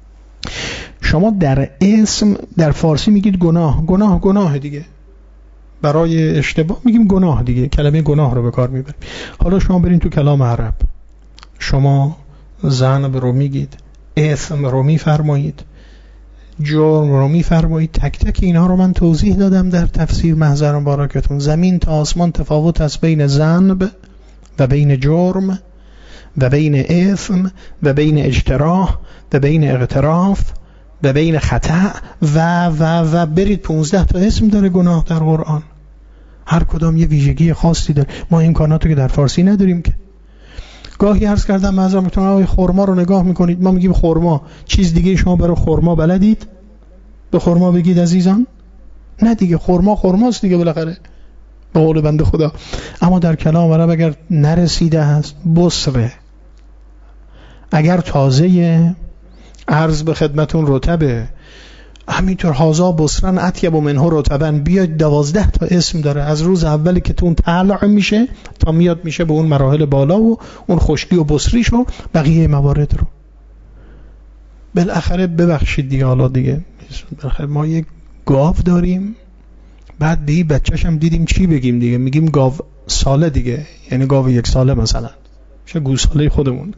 شما در اسم در فارسی میگید گناه دیگه، برای اشتباه میگیم گناه دیگه، کلمه گناه رو به کار میبریم. حالا شما برین تو کلام عرب، شما ذنب رو میگید، اسم رو میفرمایید، جرم رو میفرمایید. تک تک اینها رو من توضیح دادم در تفسیر محضر مبارکتون. زمین تا آسمان تفاوت است بین ذنب و بین جرم و بین اثم و بین اجتراح و بین اغتراف و بین خطا و برید 15 تا اسم داره گناه در قرآن. هر کدام یه ویژگی خاصی داره. ما امکاناتو که در فارسی نداریم که. گاهی عرض کردم معذرت میخوام، خرما رو نگاه میکنید، ما میگیم خرما، چیز دیگه شما برای خرما بلدید؟ به خرما بگید عزیزان؟ نه دیگه، خرماست دیگه بالاخره به قول بنده خدا. اما در کلام عرب اگر نرسیده هست بصره، اگر تازه عرض به خدمتون رطبه، همینطور هازا بصرن اطیب منه رطبن. بیاید 12 تا اسم داره از روز اولی که تو اون طلع میشه تا میاد میشه به اون مراحل بالا و اون خشکی و بصریش و بقیه موارد رو. بالاخره ببخشید دیگه، حالا دیگه بالاخره ما یک گاو داریم، بعد دیگه بچه‌ش هم دیدیم چی بگیم دیگه، میگیم گاو ساله دیگه، یعنی گاو 1 ساله مثلا، چه گوساله خودمون.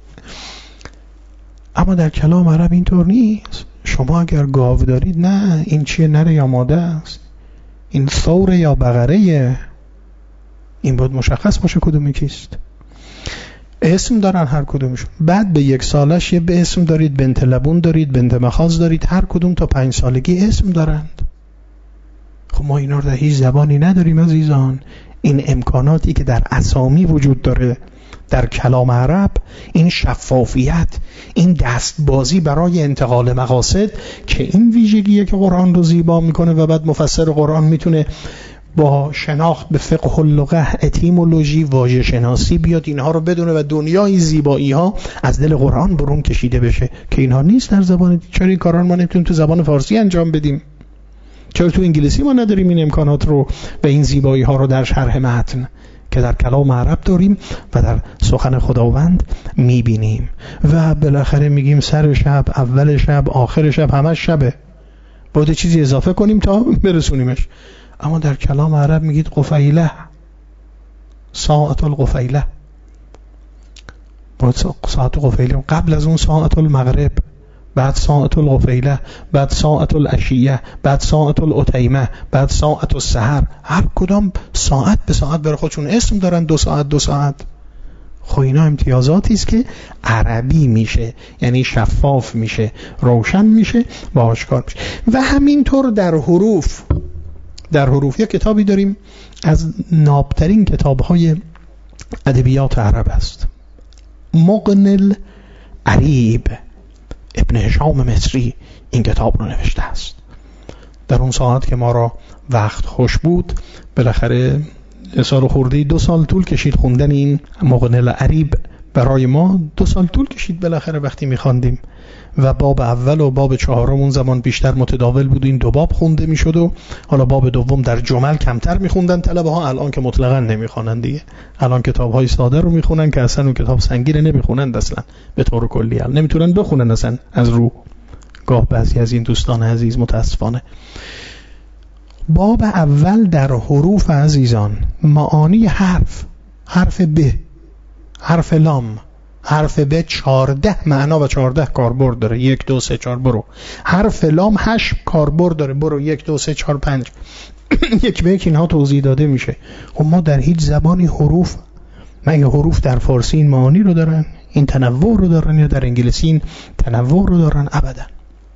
اما در کلام عرب اینطور نیست. شما اگر گاو دارید، نه این چیه، نره یا ماده است، این ثوره یا بقره، این باید مشخص باشه کدومی کیست. اسم دارن هر کدومشون. بعد به 1 سالش یه به اسم دارید، بنت لبون دارید، بنت مخاض دارید، هر کدوم تا 5 سالگی اسم دارند. خب ما اینا رو در هیچ زبانی نداریم عزیزان. این امکاناتی که در اسامی وجود داره در کلام عرب، این شفافیت، این دستبازی برای انتقال مقاصد که این ویژگیه که قرآن رو زیبا میکنه و بعد مفسر قرآن میتونه با شناخت به فقه اللغه، اتیمولوژی، واژه شناسی بیاد اینها رو بدونه و دنیای زیبایی ها از دل قرآن برون کشیده بشه که اینها نیست در زبان. چرا این کارا ما نمیتونیم تو زبان فارسی انجام بدیم؟ چرا تو انگلیسی ما نداریم این امکانات رو و این زیبایی ها رو در شرح متن که در کلام عرب داریم و در سخن خداوند میبینیم؟ و بالاخره میگیم سر شب، اول شب، آخر شب، همه شبه، باید چیزی اضافه کنیم تا برسونیمش. اما در کلام عرب میگید قفیله، ساعت القفیله، ساعت القفیله، قبل از اون ساعت المغرب، بعد ساعت القفیله، بعد ساعت العشیه، بعد ساعت العتیمه، بعد ساعت السحر. هر کدام ساعت به ساعت برای خودشون اسم دارن، 2 ساعت 2 ساعت. خب اینا امتیازاتی است که عربی میشه، یعنی شفاف میشه، روشن میشه و آشکار میشه. و همینطور در حروف یک کتابی داریم از نابترین کتاب‌های ادبیات عرب است، مغنی العریب، ابن هشام مصری این کتاب رو نوشته است. در اون ساعت که ما را وقت خوش بود، بالاخره 1 سال خورده 2 سال طول کشید خوندن این مغنی العریب برای ما. 2 سال طول کشید بالاخره وقتی می‌خواندیم و باب اول و باب 4 اون زمان بیشتر متداول بود، این 2 باب خونده میشد و حالا باب دوم در جمل کمتر میخوندن طلبه ها. الان که مطلقاً نمیخوانن دیگه، الان کتاب‌های ساده رو میخونن که اصلا اون کتاب سنگین نمیخونن اصلا به طور کلی، نمیتونن بخونن اصلا از رو. گاه بعضی از این دوستان عزیز متاسفانه. باب اول در حروف عزیزان، معانی حرف ب، حرف لام، حرف ب 14 معنا و 14 کاربرد داره. 1 2 3 4 برو. حرف لام 8 کاربرد داره، برو 1 2 3 4 5 یک به یک اینها توضیح داده میشه. خب ما در هیچ زبانی حروف، مگه حروف در فارسی این معانی رو دارن، این تنوع رو دارن، یا در انگلیسی این تنوع رو دارن؟ ابدا.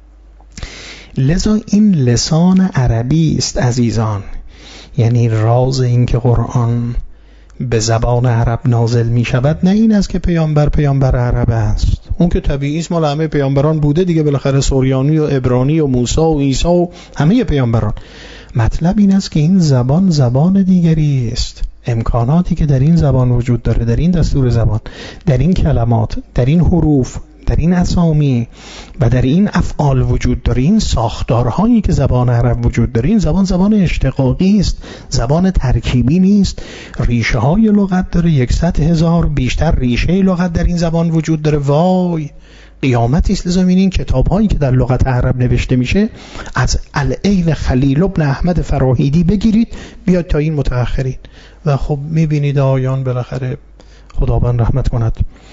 لذا این لسان عربی است عزیزان. یعنی راز این که قرآن به زبان عرب نازل می شود نه این است که پیامبر عرب است، اون که طبیعی است، مال همه پیامبران بوده دیگه، بالاخره سوریانی و عبرانی و موسی و عیسی و همه پیامبران. مطلب این است که این زبان دیگری است. امکاناتی که در این زبان وجود داره، در این دستور زبان، در این کلمات، در این حروف، در این اسامی و در این افعال وجود داره، این ساختارهایی که زبان عرب وجود داره، این زبان اشتقاقی است، زبان ترکیبی نیست. ریشه های لغت داره، 100,000 بیشتر ریشه لغت در این زبان وجود داره. وای قیامتی است. لذا این کتاب هایی که در لغت عرب نوشته میشه از العین خلیل ابن احمد فراهیدی بگیرید بیاد تا این متأخرین و خب میبینید آیان بالاخره خداوند رحمت کند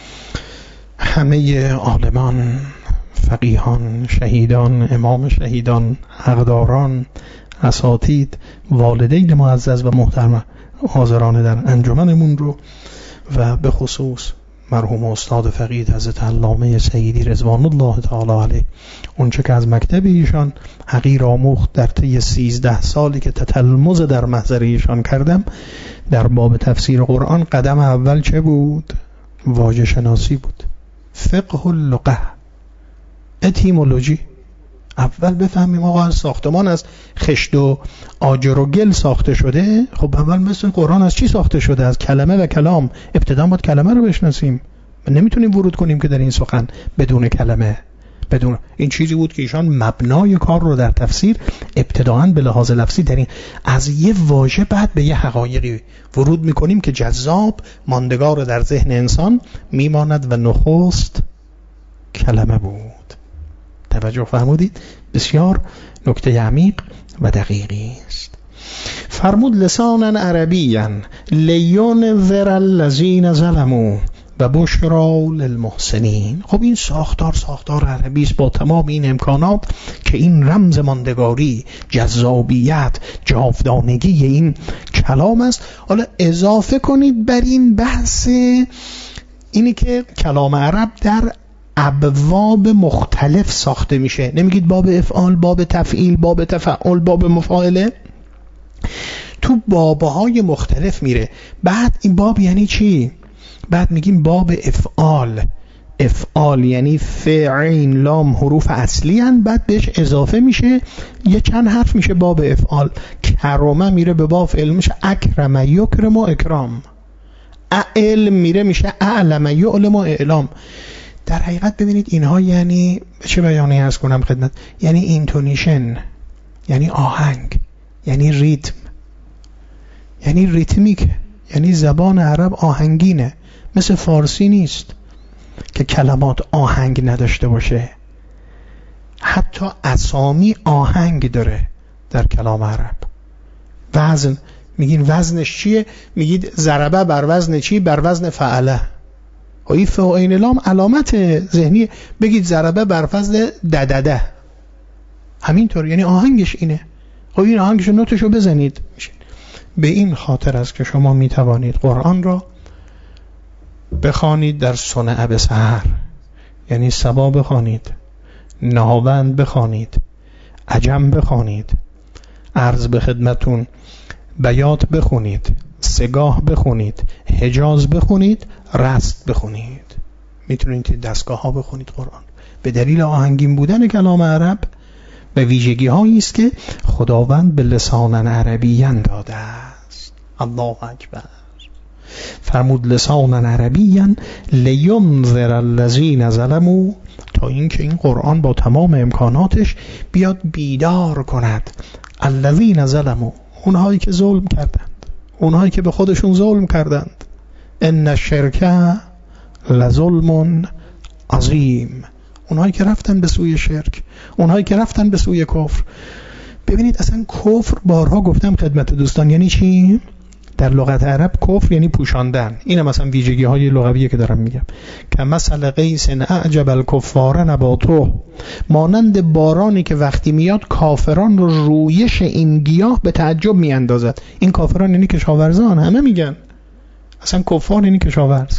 همه عالمان، فقیهان، شهیدان، امام شهیدان، حقداران، اساتید، والدین معزز و محترم حاضران در انجمنمون رو و به خصوص مرحوم استاد فقید حضرت علامه سیدی رضوان الله تعالی علیه، اونچه که از مکتب ایشان حقیر آموخت در طی 13 سالی که تتلمذ در محضر ایشان کردم در باب تفسیر قرآن، قدم اول چه بود؟ واژه شناسی بود، فقه اللغه، اتیمولوژی. اول بفهمیم آقا ساختمان از خشت و آجر و گل ساخته شده. خب اول مثل قرآن از چی ساخته شده؟ از کلمه و کلام. ابتدا باید کلمه رو بشناسیم، نمیتونیم ورود کنیم که در این سخن بدون کلمه، بدون این چیزی بود که ایشان مبنای کار رو در تفسیر ابتداً به لحاظ لفظی در این از یه واژه بعد به یه حقایقی ورود میکنیم که جذاب ماندگار در ذهن انسان میماند و نخست کلمه بود. توجه فرمودید؟ بسیار نکته عمیق و دقیقی است. فرمود لسانا عربیا لینذر الذین ظلموا و بشرا للمحسنین. خب این ساختار عربی است با تمام این امکانات که این رمز ماندگاری، جذابیت، جاودانگی این کلام است. حالا اضافه کنید بر این بحث اینی که کلام عرب در ابواب مختلف ساخته میشه. نمیگید باب افعال، باب تفعیل، باب تفعل، باب مفاعله. تو بابهای مختلف میره. بعد این باب یعنی چی؟ بعد میگیم باب افعال. افعال یعنی فعین لام حروف اصلی هن، بعد بهش اضافه میشه یه چند حرف میشه باب افعال. کرمه میره به باب فعل میشه اکرم یکرم و اکرام. علم میره میشه اعلم یعلم و اعلام. در حقیقت ببینید اینها یعنی چه بیانی هست کنم خدمت؟ یعنی اینتونیشن، یعنی آهنگ، یعنی ریتم، یعنی ریتمیک، یعنی زبان عرب آهنگینه، مثل فارسی نیست که کلمات آهنگ نداشته باشه. حتی اسامی آهنگ داره در کلام عرب. وزن، میگین وزنش چیه؟ میگید ضربه بر وزن چی؟ بر وزن فعله. ایف و عین لام علامت ذهنی. بگید ضربه بر وزن ددده، همینطور، یعنی آهنگش اینه. خب این آهنگش نوتشو بزنید. به این خاطر است که شما میتوانید قرآن را بخوانید در صنع به سحر، یعنی صبا بخوانید، نهاوند بخوانید، عجم بخوانید، عرض به خدمتون بیات بخونید، سگاه بخونید، حجاز بخونید، رست بخونید. میتونید دستگاه ها بخونید قرآن. به دلیل آهنگین بودن کلام عرب و ویژگی هایی است که خداوند به لسان عربی داده است. الله اکبر. فرمود لسان عربی لینذر الذین ظلموا، تا اینکه این قرآن با تمام امکاناتش بیاد بیدار کند الذین ظلموا، اونهایی که ظلم کردند، اونهایی که به خودشون ظلم کردند. ان الشرک لظلم عظیم، اونهایی که رفتن به سوی شرک، اونهایی که رفتن به سوی کفر. ببینید اصلا کفر بارها گفتم خدمت دوستان یعنی چی؟ در لغت عرب کفر یعنی پوشاندن. این هم مثلا ویژگی های لغویه که دارم میگم. که مثل قیس اعجب الکفار نباتو، مانند بارانی که وقتی میاد کافران رو رویش این گیاه به تعجب میاندازد. این کافران یعنی کشاورزان، همه میگن اصلا کفار یعنی کشاورز،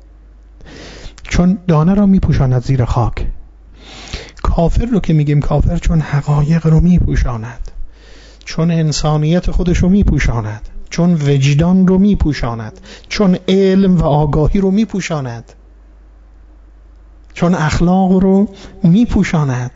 چون دانه را میپوشاند زیر خاک. کافر رو که میگیم کافر چون حقایق رو میپوشاند، چون انسانیت خودش رو میپوشاند، چون وجدان رو میپوشاند، چون علم و آگاهی رو میپوشاند، چون اخلاق رو میپوشاند.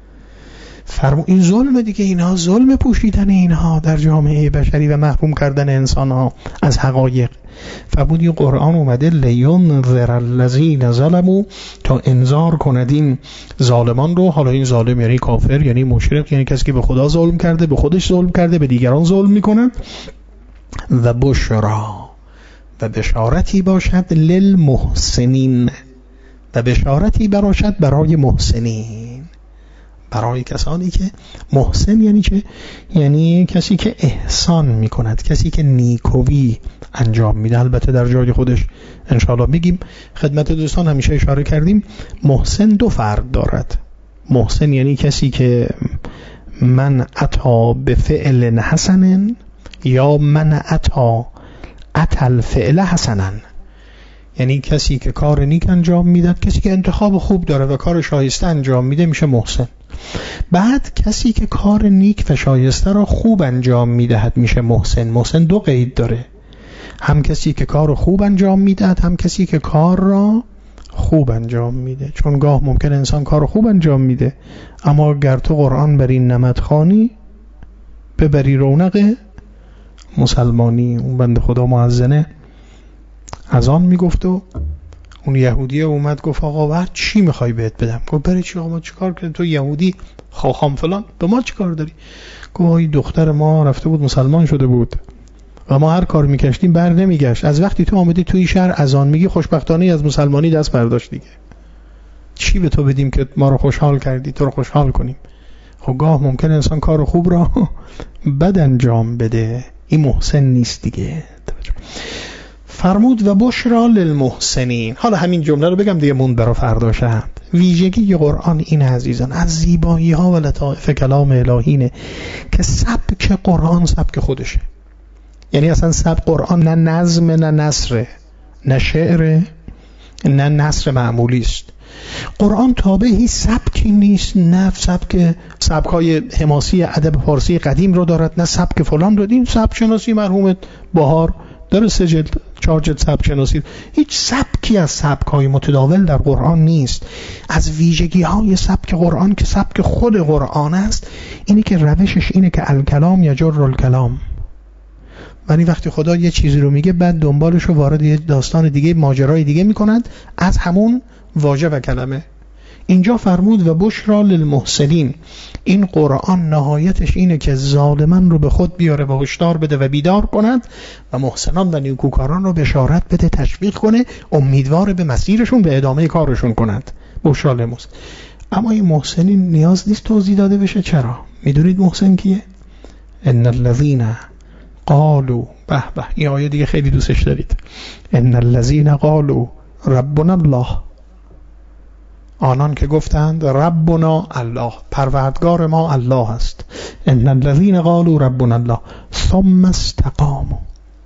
این ظلم دیگه، اینها ظلم پوشیدن اینها در جامعه بشری و محروم کردن انسان ها از حقایق. فرمود این قرآن اومده لینذر الذین ظلموا، تا انذار کند این ظالمان رو. حالا این ظالم یعنی کافر، یعنی مشرک، یعنی کسی که به خدا ظلم کرده، به خودش ظلم کرده، به دیگران ظلم میکنه. و بشرا، و بشارتی باشد للمحسنین، و بشارتی باشد برای محسنین، برای کسانی که محسن یعنی چه؟ یعنی کسی که احسان میکند، کسی که نیکویی انجام میده. البته در جای خودش انشاءالله میگیم. خدمت دوستان همیشه اشاره کردیم محسن دو فرد دارد. محسن یعنی کسی که من اتا به فعل حسن، یا من اتا الفعل حسنا، یعنی کسی که کار نیک انجام میده، کسی که انتخاب خوب داره و کار شایسته انجام میده میشه محسن. بعد کسی که کار نیک و شایسته را خوب انجام میدهد میشه محسن. محسن دو قید داره، هم کسی که کار خوب انجام میدهد، هم کسی که کار را خوب انجام میده. چون گاه ممکن انسان کار خوب انجام میده، اما گر تو قرآن بری نمت خوانی ببری رونق مسلمانی. اون بنده خدا مؤذنه از آن میگفت و اون یهودیه اومد گفت آقا بعد چی میخوای بهت بدم؟ گفت برای چی آقا؟ ما چیکار کردیم؟ تو یهودی خاخام فلان، به ما چیکار داری؟ گفت دختر ما رفته بود مسلمان شده بود و ما هر کار میکشتیم بر نمیگشت. از وقتی تو آمدی توی شهر از آن میگی خوشبختانه از مسلمانی دست برداشت دیگه. چی به تو بدیم که ما رو خوشحال کردی، تو رو خوشحال کنیم؟ خب گاه ممکن انسان کار خوب را بد انجام بده، این محسن نیست دیگه. فرمود و بشرا للمحسنین. حالا همین جمله رو بگم دیگه موند برای فردا شب. ویژگی قرآن این عزیزان، از زیبایی ها و لطائف کلام الهینه که سبک قرآن سبک خودشه. یعنی اصلا سبک قرآن نه نظم، نه نثر، نه شعر، نه نثر معمولی است. قرآن تابعی سبکی نیست، نه سبکای حماسی ادب فارسی قدیم رو دارد، نه سبک فلان رو. این سبک شناسی مرحوم بهار داره 3 جلد 4 جلد سبک شناسی. هیچ سبکی از سبکای متداول در قرآن نیست. از ویژگی های سبک قرآن که سبک خود قرآن است اینی که روشش اینه که الکلام یجر الکلام. ولی وقتی خدا یه چیزی رو میگه بعد دنبالش رو وارد یه داستان دیگه، ماجرای دیگه میکنند از همون واژه و کلمه. اینجا فرمود و بشرا للمحسنین. این قرآن نهایتش اینه که ظالمان رو به خود بیاره و هشدار بده و بیدار کند و محسنان و نیکوکاران رو بشارت بده، تشویق کنه، امیدوار به مسیرشون به ادامه کارشون کند. بشرا للمحسنین. اما این محسنین نیاز نیست توضیح داده بشه. چرا؟ میدونید محسن کیه؟ ان الذین قالوا، به به این آیه دیگه خیلی دوستش دارید، ان الذین قالوا ربنا الله، آنان که گفتند ربنا الله، پروردگار ما الله است. ان الذین قالوا ربنا الله ثم استقاموا،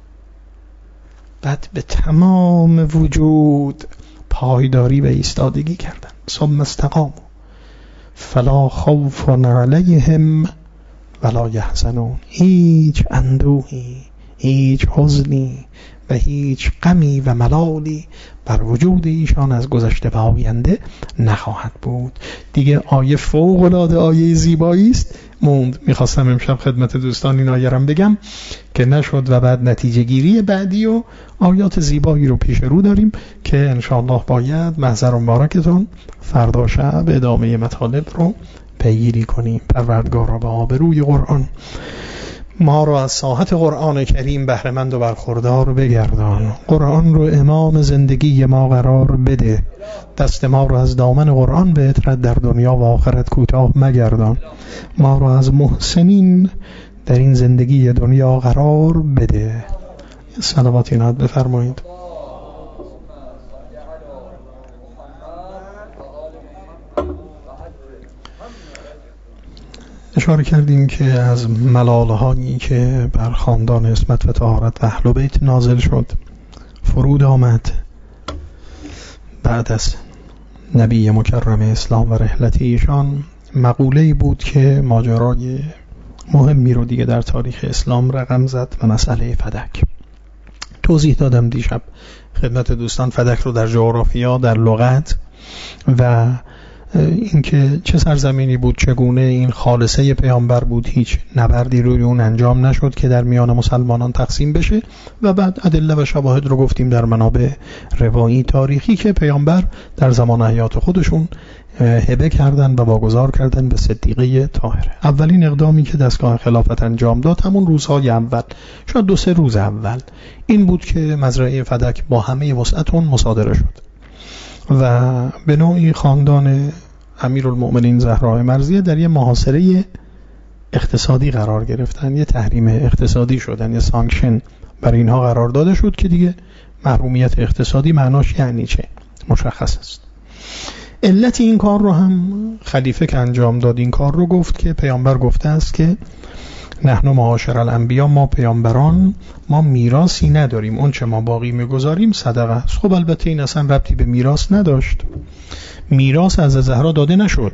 بعد به تمام وجود پایداری و ایستادگی کردند. ثم استقاموا فلا خوف علیهم ولا یحزنون. هیچ اندوهی، هیچ حزنی و هیچ غمی و ملالی بر وجود ایشان از گذشته و آینده نخواهد بود. دیگه آیه فوق العاده آیه زیبایی است. میخواستم امشب خدمت دوستان این آیه رم بگم که نشد و بعد نتیجه گیری بعدی و آیات زیبایی رو پیش رو داریم که انشاءالله باید محضر مبارکتون فردا شب ادامه مطالب رو پیگیری کنیم. پروردگارا به آبروی قرآن ما رو از ساحت قرآن کریم بهره‌مند و برخوردار بگردان. قرآن رو امام زندگی ما قرار بده. دست ما رو از دامن قرآن به عطرت در دنیا و آخرت کوتاه مگردان. ما رو از محسنین در این زندگی دنیا قرار بده. صلوات اینات بفرمایید. اشاره کردیم که از ملالهایی که بر خاندان عصمت و طهارت و اهل بیت نازل شد فرود آمد بعد از نبی مکرم اسلام و رحلت ایشان، مقوله‌ای بود که ماجرای مهمی رو دیگه در تاریخ اسلام رقم زد و مسئله فدک. توضیح دادم دیشب خدمت دوستان فدک رو در جغرافیا، در لغت و اینکه چه سرزمینی بود، چگونه این خالصه پیامبر بود، هیچ نبردی روی اون انجام نشد که در میان مسلمانان تقسیم بشه و بعد ادله و شواهد رو گفتیم در منابع روایی تاریخی که پیامبر در زمان حیات خودشون هبه کردن و واگذار کردن به صدیقه طاهره. اولین اقدامی که دستگاه خلافت انجام داد همون روزهای اول، شاید 2-3 روز اول، این بود که مزرعه فدک با همه وسعتون مصادره شد و به نوعی خاندان امیرالمؤمنین زهرا مرضیه در یه محاصره اقتصادی قرار گرفتن، یه تحریم اقتصادی شدن، یه سانکشن برای اینها قرار داده شد که دیگه محرومیت اقتصادی معناش یعنی چه مشخص است. علت این کار رو هم خلیفه که انجام داد این کار رو گفت که پیامبر گفته است که نحن معاشر الانبیا، ما پیامبران ما میراثی نداریم، اون چه ما باقی میگذاریم صدقه است. خب البته این اصلا ربطی به میراث نداشت، میراث از زهرا داده نشد،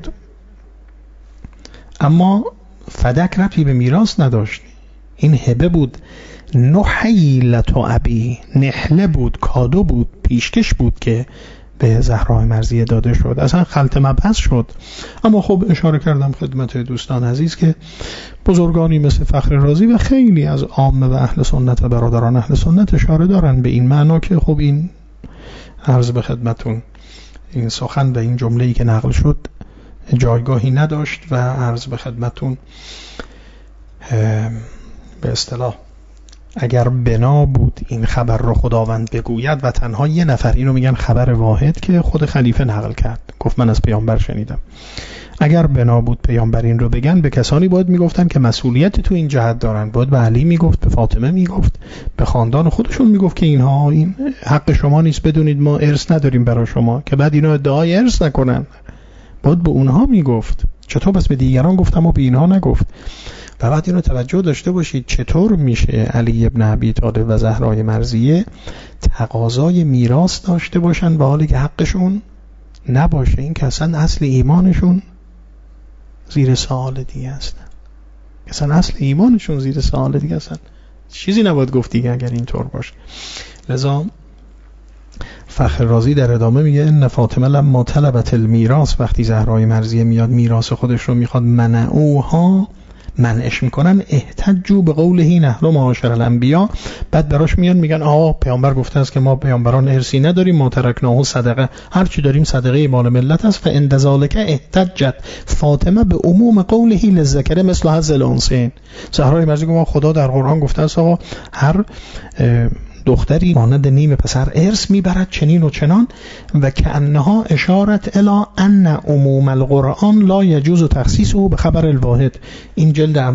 اما فدک ربطی به میراث نداشت. این هبه بود، نحیلت ابی، نحله بود، کادو بود، پیشکش بود که به زهرا مرضیه داده شد، اصلا خلط مبحث شد. اما خب اشاره کردم خدمت دوستان عزیز که بزرگانی مثل فخر رازی و خیلی از عامه و اهل سنت و برادران اهل سنت اشاره دارن به این معنا که خب این عرض به خدمتون این سخن و این جمله‌ای که نقل شد جایگاهی نداشت و عرض به خدمتون به اصطلاح اگر بنا بود این خبر رو خداوند بگوید و تنها یه نفر، اینو میگن خبر واحد که خود خلیفه نقل کرد، گفت من از پیامبر شنیدم، اگر بنا بود پیامبر این رو بگن به کسانی باید میگفتن که مسئولیت تو این جهت دارن، باید به علی میگفت، به فاطمه میگفت، به خاندان خودشون میگفت که اینها این حق شما نیست، بدونید ما ارث نداریم برای شما، که بعد اینا ادعای ارث نکنن، باید به اونها میگفت. چطور بس به دیگران گفت اما به اینها نگفت؟ و بعد اینو توجه داشته باشید چطور میشه علی ابن ابی طالب و زهرای مرضیه تقاضای میراث داشته باشن با حالی که حقشون نباشه، این که اصلا اصل ایمانشون زیر سوال دیگه هستن. اصلا اصل ایمانشون زیر سوال دیگه هستن. چیزی نباید گفت دیگه اگر اینطور باشه. لذا فخر رازی در ادامه میگه ان فاطمه لما طلبت المیراث، وقتی زهرای مرضیه میاد میراث خودش رو میخواد، منعوها، منعش میکنن، احتجوا به قوله نحن معاشر الانبیا، بعد براش میان میگن آقا پیامبر گفته است که ما پیامبران ارثی نداریم، ما ترکناه صدقه، هر چی داریم صدقه مال ملت است. فعند ذلک احتجت فاطمه به عموم قوله للذکر مثل حظ الانثیین. زهرای مرضیه گفت خدا در قرآن گفته است آقا هر دختری مانند نیم پسر ارث میبرد چنین و چنان، و کأنها اشارت الی ان عموم القرآن لا یجوز تخصیصه به خبر الواحد. این جلد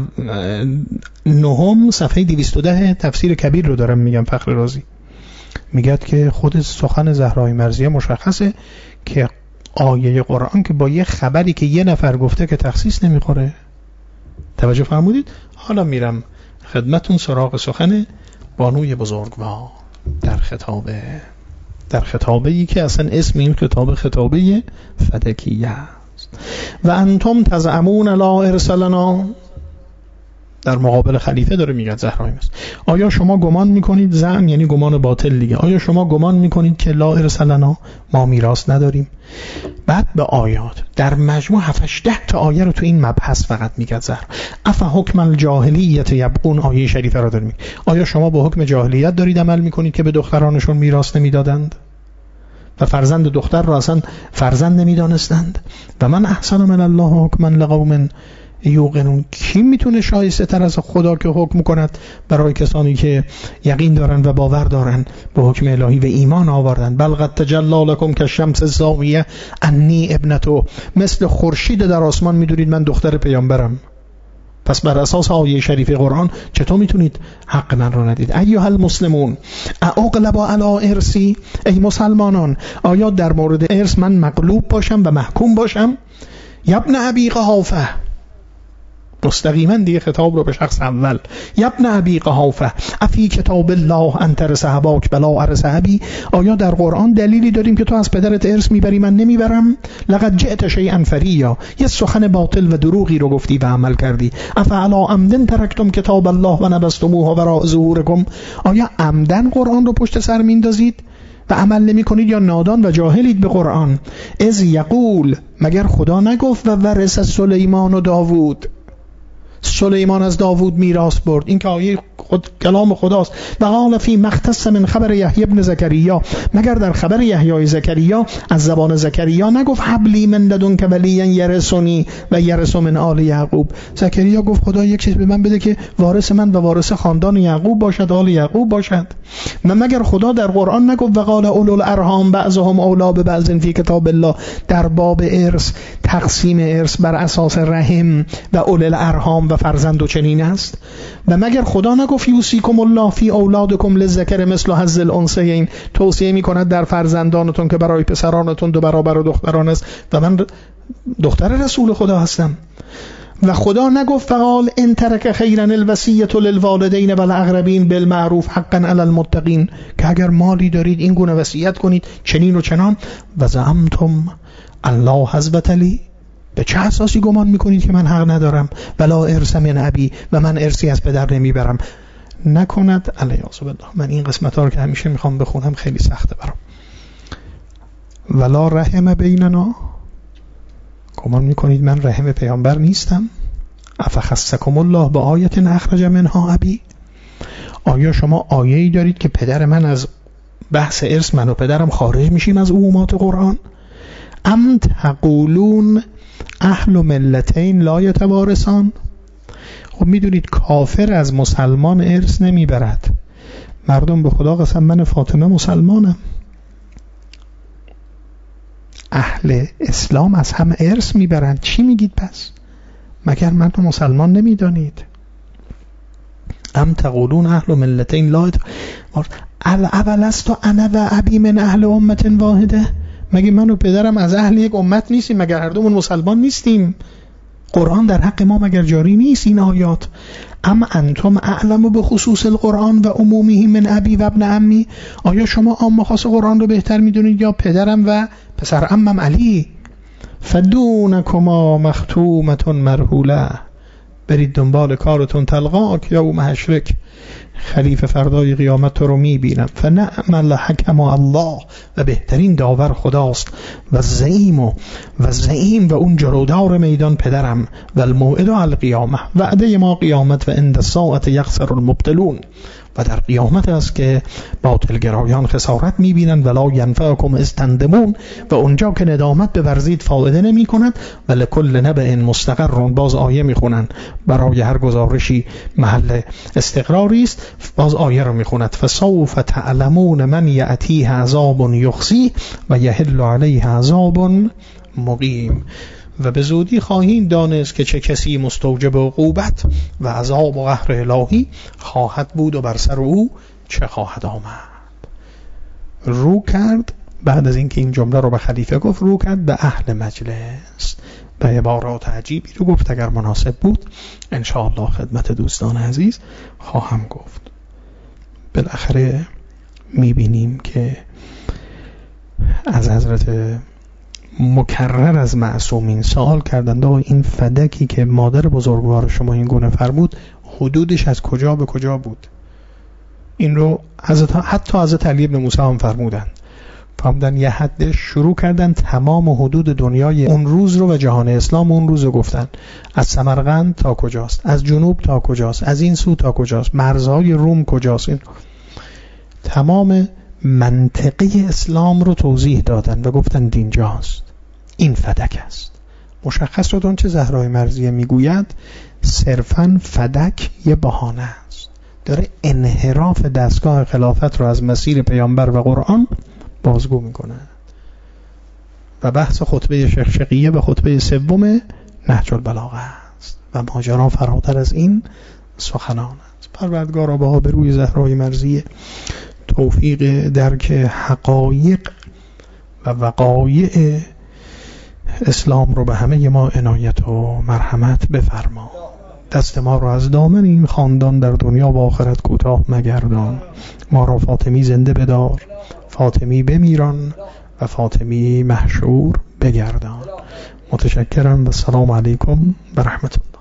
9 صفحه 210 تفسیر کبیر رو دارم میگم. فخر رازی میگه که خود سخن زهرای مرضیه مشخصه که آیه قرآن که با یه خبری که یه نفر گفته که تخصیص نمیخوره. توجه فرمودید؟ حالا میرم خدمتون سراغ سخن بانوی بزرگوار در خطابه‌ای که اصلا اسم این خطاب خطابه فدکیه است. و انتم تزعمون لا ارسلنا، در مقابل خلیفه داره میگه زهرای مرضیه، آیا شما گمان میکنید، زعم یعنی گمان باطل دیگه، آیا شما گمان میکنید که لا ارسلنا، ما میراث نداریم؟ بعد به آیات در مجموع 7-8 تا آیه رو تو این مبحث فقط میگه زهرا. اف حکم الجاهلیت یبغون، آیه شریفه را داره میگه آیا شما با حکم جاهلیت دارید عمل میکنید که به دخترانشون میراث نمیدادند و فرزند دختر را اصلا فرزند نمیدانستند؟ و من احسن من الله حکما لقوم یوقنون، کی میتونه شایسته تر از خدا که حکم کند برای کسانی که یقین دارن و باور دارن به حکم الهی و ایمان آوردن؟ بل قد تجلی لکم کالشمس الزاویه انی ابنتو، مثل خورشید در آسمان میدونید من دختر پیامبرم. پس بر اساس آیه شریف قرآن چطور میتونید حق من رو ندید؟ ایها المسلمون اغلب علی ارثی، ای مسلمانان آیا در مورد ارث من مغلوب باشم و محکوم باشم؟ یبن ابی قحافه، مستقیما دیگه خطاب رو به شخص اول، یبن ابی قحافه افی کتاب الله انت رسحباک بلا ارسحبی، آیا در قرآن دلیلی داریم که تو از پدرت ارث میبری من نمیبرم؟ لقد جئت شیئا فریا، یه سخن باطل و دروغی رو گفتی و عمل کردی. افعلا عمدن ترکتم کتاب الله و نبستموه وراء ظهورکم، آیا عمدن قرآن رو پشت سر میندازید و عمل نمی کنید یا نادان و جاهلید به قرآن؟ از یقول، مگر خدا نگفت و ورث سلیمان و داوود، سلیمان از داوود میراث برد، این که آیه خود کلام خداست. و قال فی مختص من خبر یحیی ابن زکریا، مگر در خبر یحیی زکریا از زبان زکریا نگفت حبلی من لدنک ولیا یرثنی و یرث من آل یعقوب؟ زکریا گفت خدا یک چیز به من بده که وارث من و وارث خاندان یعقوب باشد، آل یعقوب باشد. مگر خدا در قرآن نگفت و قال اولو الارحام بعضهم اولی ببعض فی کتاب الله، در باب ارث، تقسیم ارث بر اساس رحم و اولو الارحام و فرزند و چنین است؟ و مگر خدا نگفت یوصیکم الله فی اولادکم للذکر مثل حظ الانثیین، توصیه میکند در فرزندانتون که برای پسرانتون 2 برابر دختران است و من دختر رسول خدا هستم؟ و خدا نگفت فقال ان ترک خیرا الوصیه للوالدین والاقربین بالمعروف حقا علی المتقین، که اگر مالی دارید این گونه وصیت کنید چنین و چنان. و زعمتم الله حسبت لی، به چه اساسی گمان میکنید که من حق ندارم؟ ولا ارث من ابی، و من ارثی از پدر نمیبرم. نکند الیاذ بالله، من این قسمت ها رو که همیشه میخوام بخونم خیلی سخته برام. ولا رحم بیننا، گمان میکنید من رحم پیامبر نیستم؟ افخصکم الله به آیت اخرج منها ابی، آیا شما آیه‌ای دارید که پدر من از بحث ارث، من و پدرم خارج میشیم از عمومات قرآن؟ ام تقولون اهل ملتین لا یتوارثان، خب میدونید کافر از مسلمان ارث نمیبرد. مردم به خدا قسم من فاطمه مسلمانم. اهل اسلام از هم ارث میبرند، چی میگید پس؟ مگر مردم مسلمان نمیدانید؟ ام تقولون اهل ملتین لا اول است و انا و ابی من اهل امت واحده، مگه من و پدرم از اهل یک امت نیستیم؟ مگر هر دومون مسلمان نیستیم؟ قرآن در حق ما مگر جاری نیست این آیات؟ ام انتم اعلم به خصوص القرآن و عمومه من ابی و ابن عمی، آیا شما عام خاص قرآن رو بهتر میدونید یا پدرم و پسر عمم علی، فدونکما مختومة مرحوله، برید دنبال کارتون تلقاک یوم حشرک، خلیفه فردای قیامت تو رو میبینم. فنعم الحکم الله، و بهترین داور خداست. و زعیم و اون جلودار میدان پدرم. و الموعد القیامه، وعده ما قیامت. و عند الساعة یخسر المبطلون، و در قیامت است که باطلگرایان خسارت میبینند. ولا ینفعکم اذ تندمون، و اونجا که ندامت بورزید فایده نمی کند. و لکل نبأ مستقر، باز آیه میخونن، برای هر گزارشی محل استقراری است. باز آیه رو میخوند، فسوف تعلمون من یأتیه عذاب یخزیه و یحل علیه عذاب مقیم، و به زودی خواهیم دانست که چه کسی مستوجب عقوبت و عذاب و قهر الهی خواهد بود و بر سر او چه خواهد آمد. رو کرد بعد از اینکه این جمله رو به خلیفه گفت، رو کرد به اهل مجلس، به عبارات عجیبی رو گفت. اگر مناسب بود انشاءالله خدمت دوستان عزیز خواهم گفت. بالاخره میبینیم که از حضرت مکرر از معصومین سوال کردند این فدکی که مادر بزرگوار شما این گونه فرمود حدودش از کجا به کجا بود؟ این رو حتی حضرت علی بن موسی هم فرمودن یه حدش شروع کردن تمام حدود دنیای اون روز رو و جهان اسلام اون روز رو گفتن، از سمرقند تا کجاست، از جنوب تا کجاست، از این سو تا کجاست، مرزهای روم کجاست. این تمام منطقه اسلام رو توضیح دادن و گفتن دینجاست، این فدک است. مشخص شد اون چه زهرای مرضیه میگوید، صرفاً فدک یه بهانه است، داره انحراف دستگاه خلافت رو از مسیر پیامبر و قرآن بازگو میکنه. و بحث خطبه شقیقه به خطبه سوم نهج البلاغه است و ماجرا فراتر از این سخنان است. پروردگارا به آبروی زهرای مرضیه توفیق درک حقایق و وقایع اسلام رو به همه ما عنایت و مرحمت بفرما. دست ما رو از دامن این خاندان در دنیا و آخرت کوتاه مگردان. ما را فاطمی زنده بدار، فاطمی بمیران و فاطمی محشور بگردان. متشکرم و السلام علیکم و رحمت الله.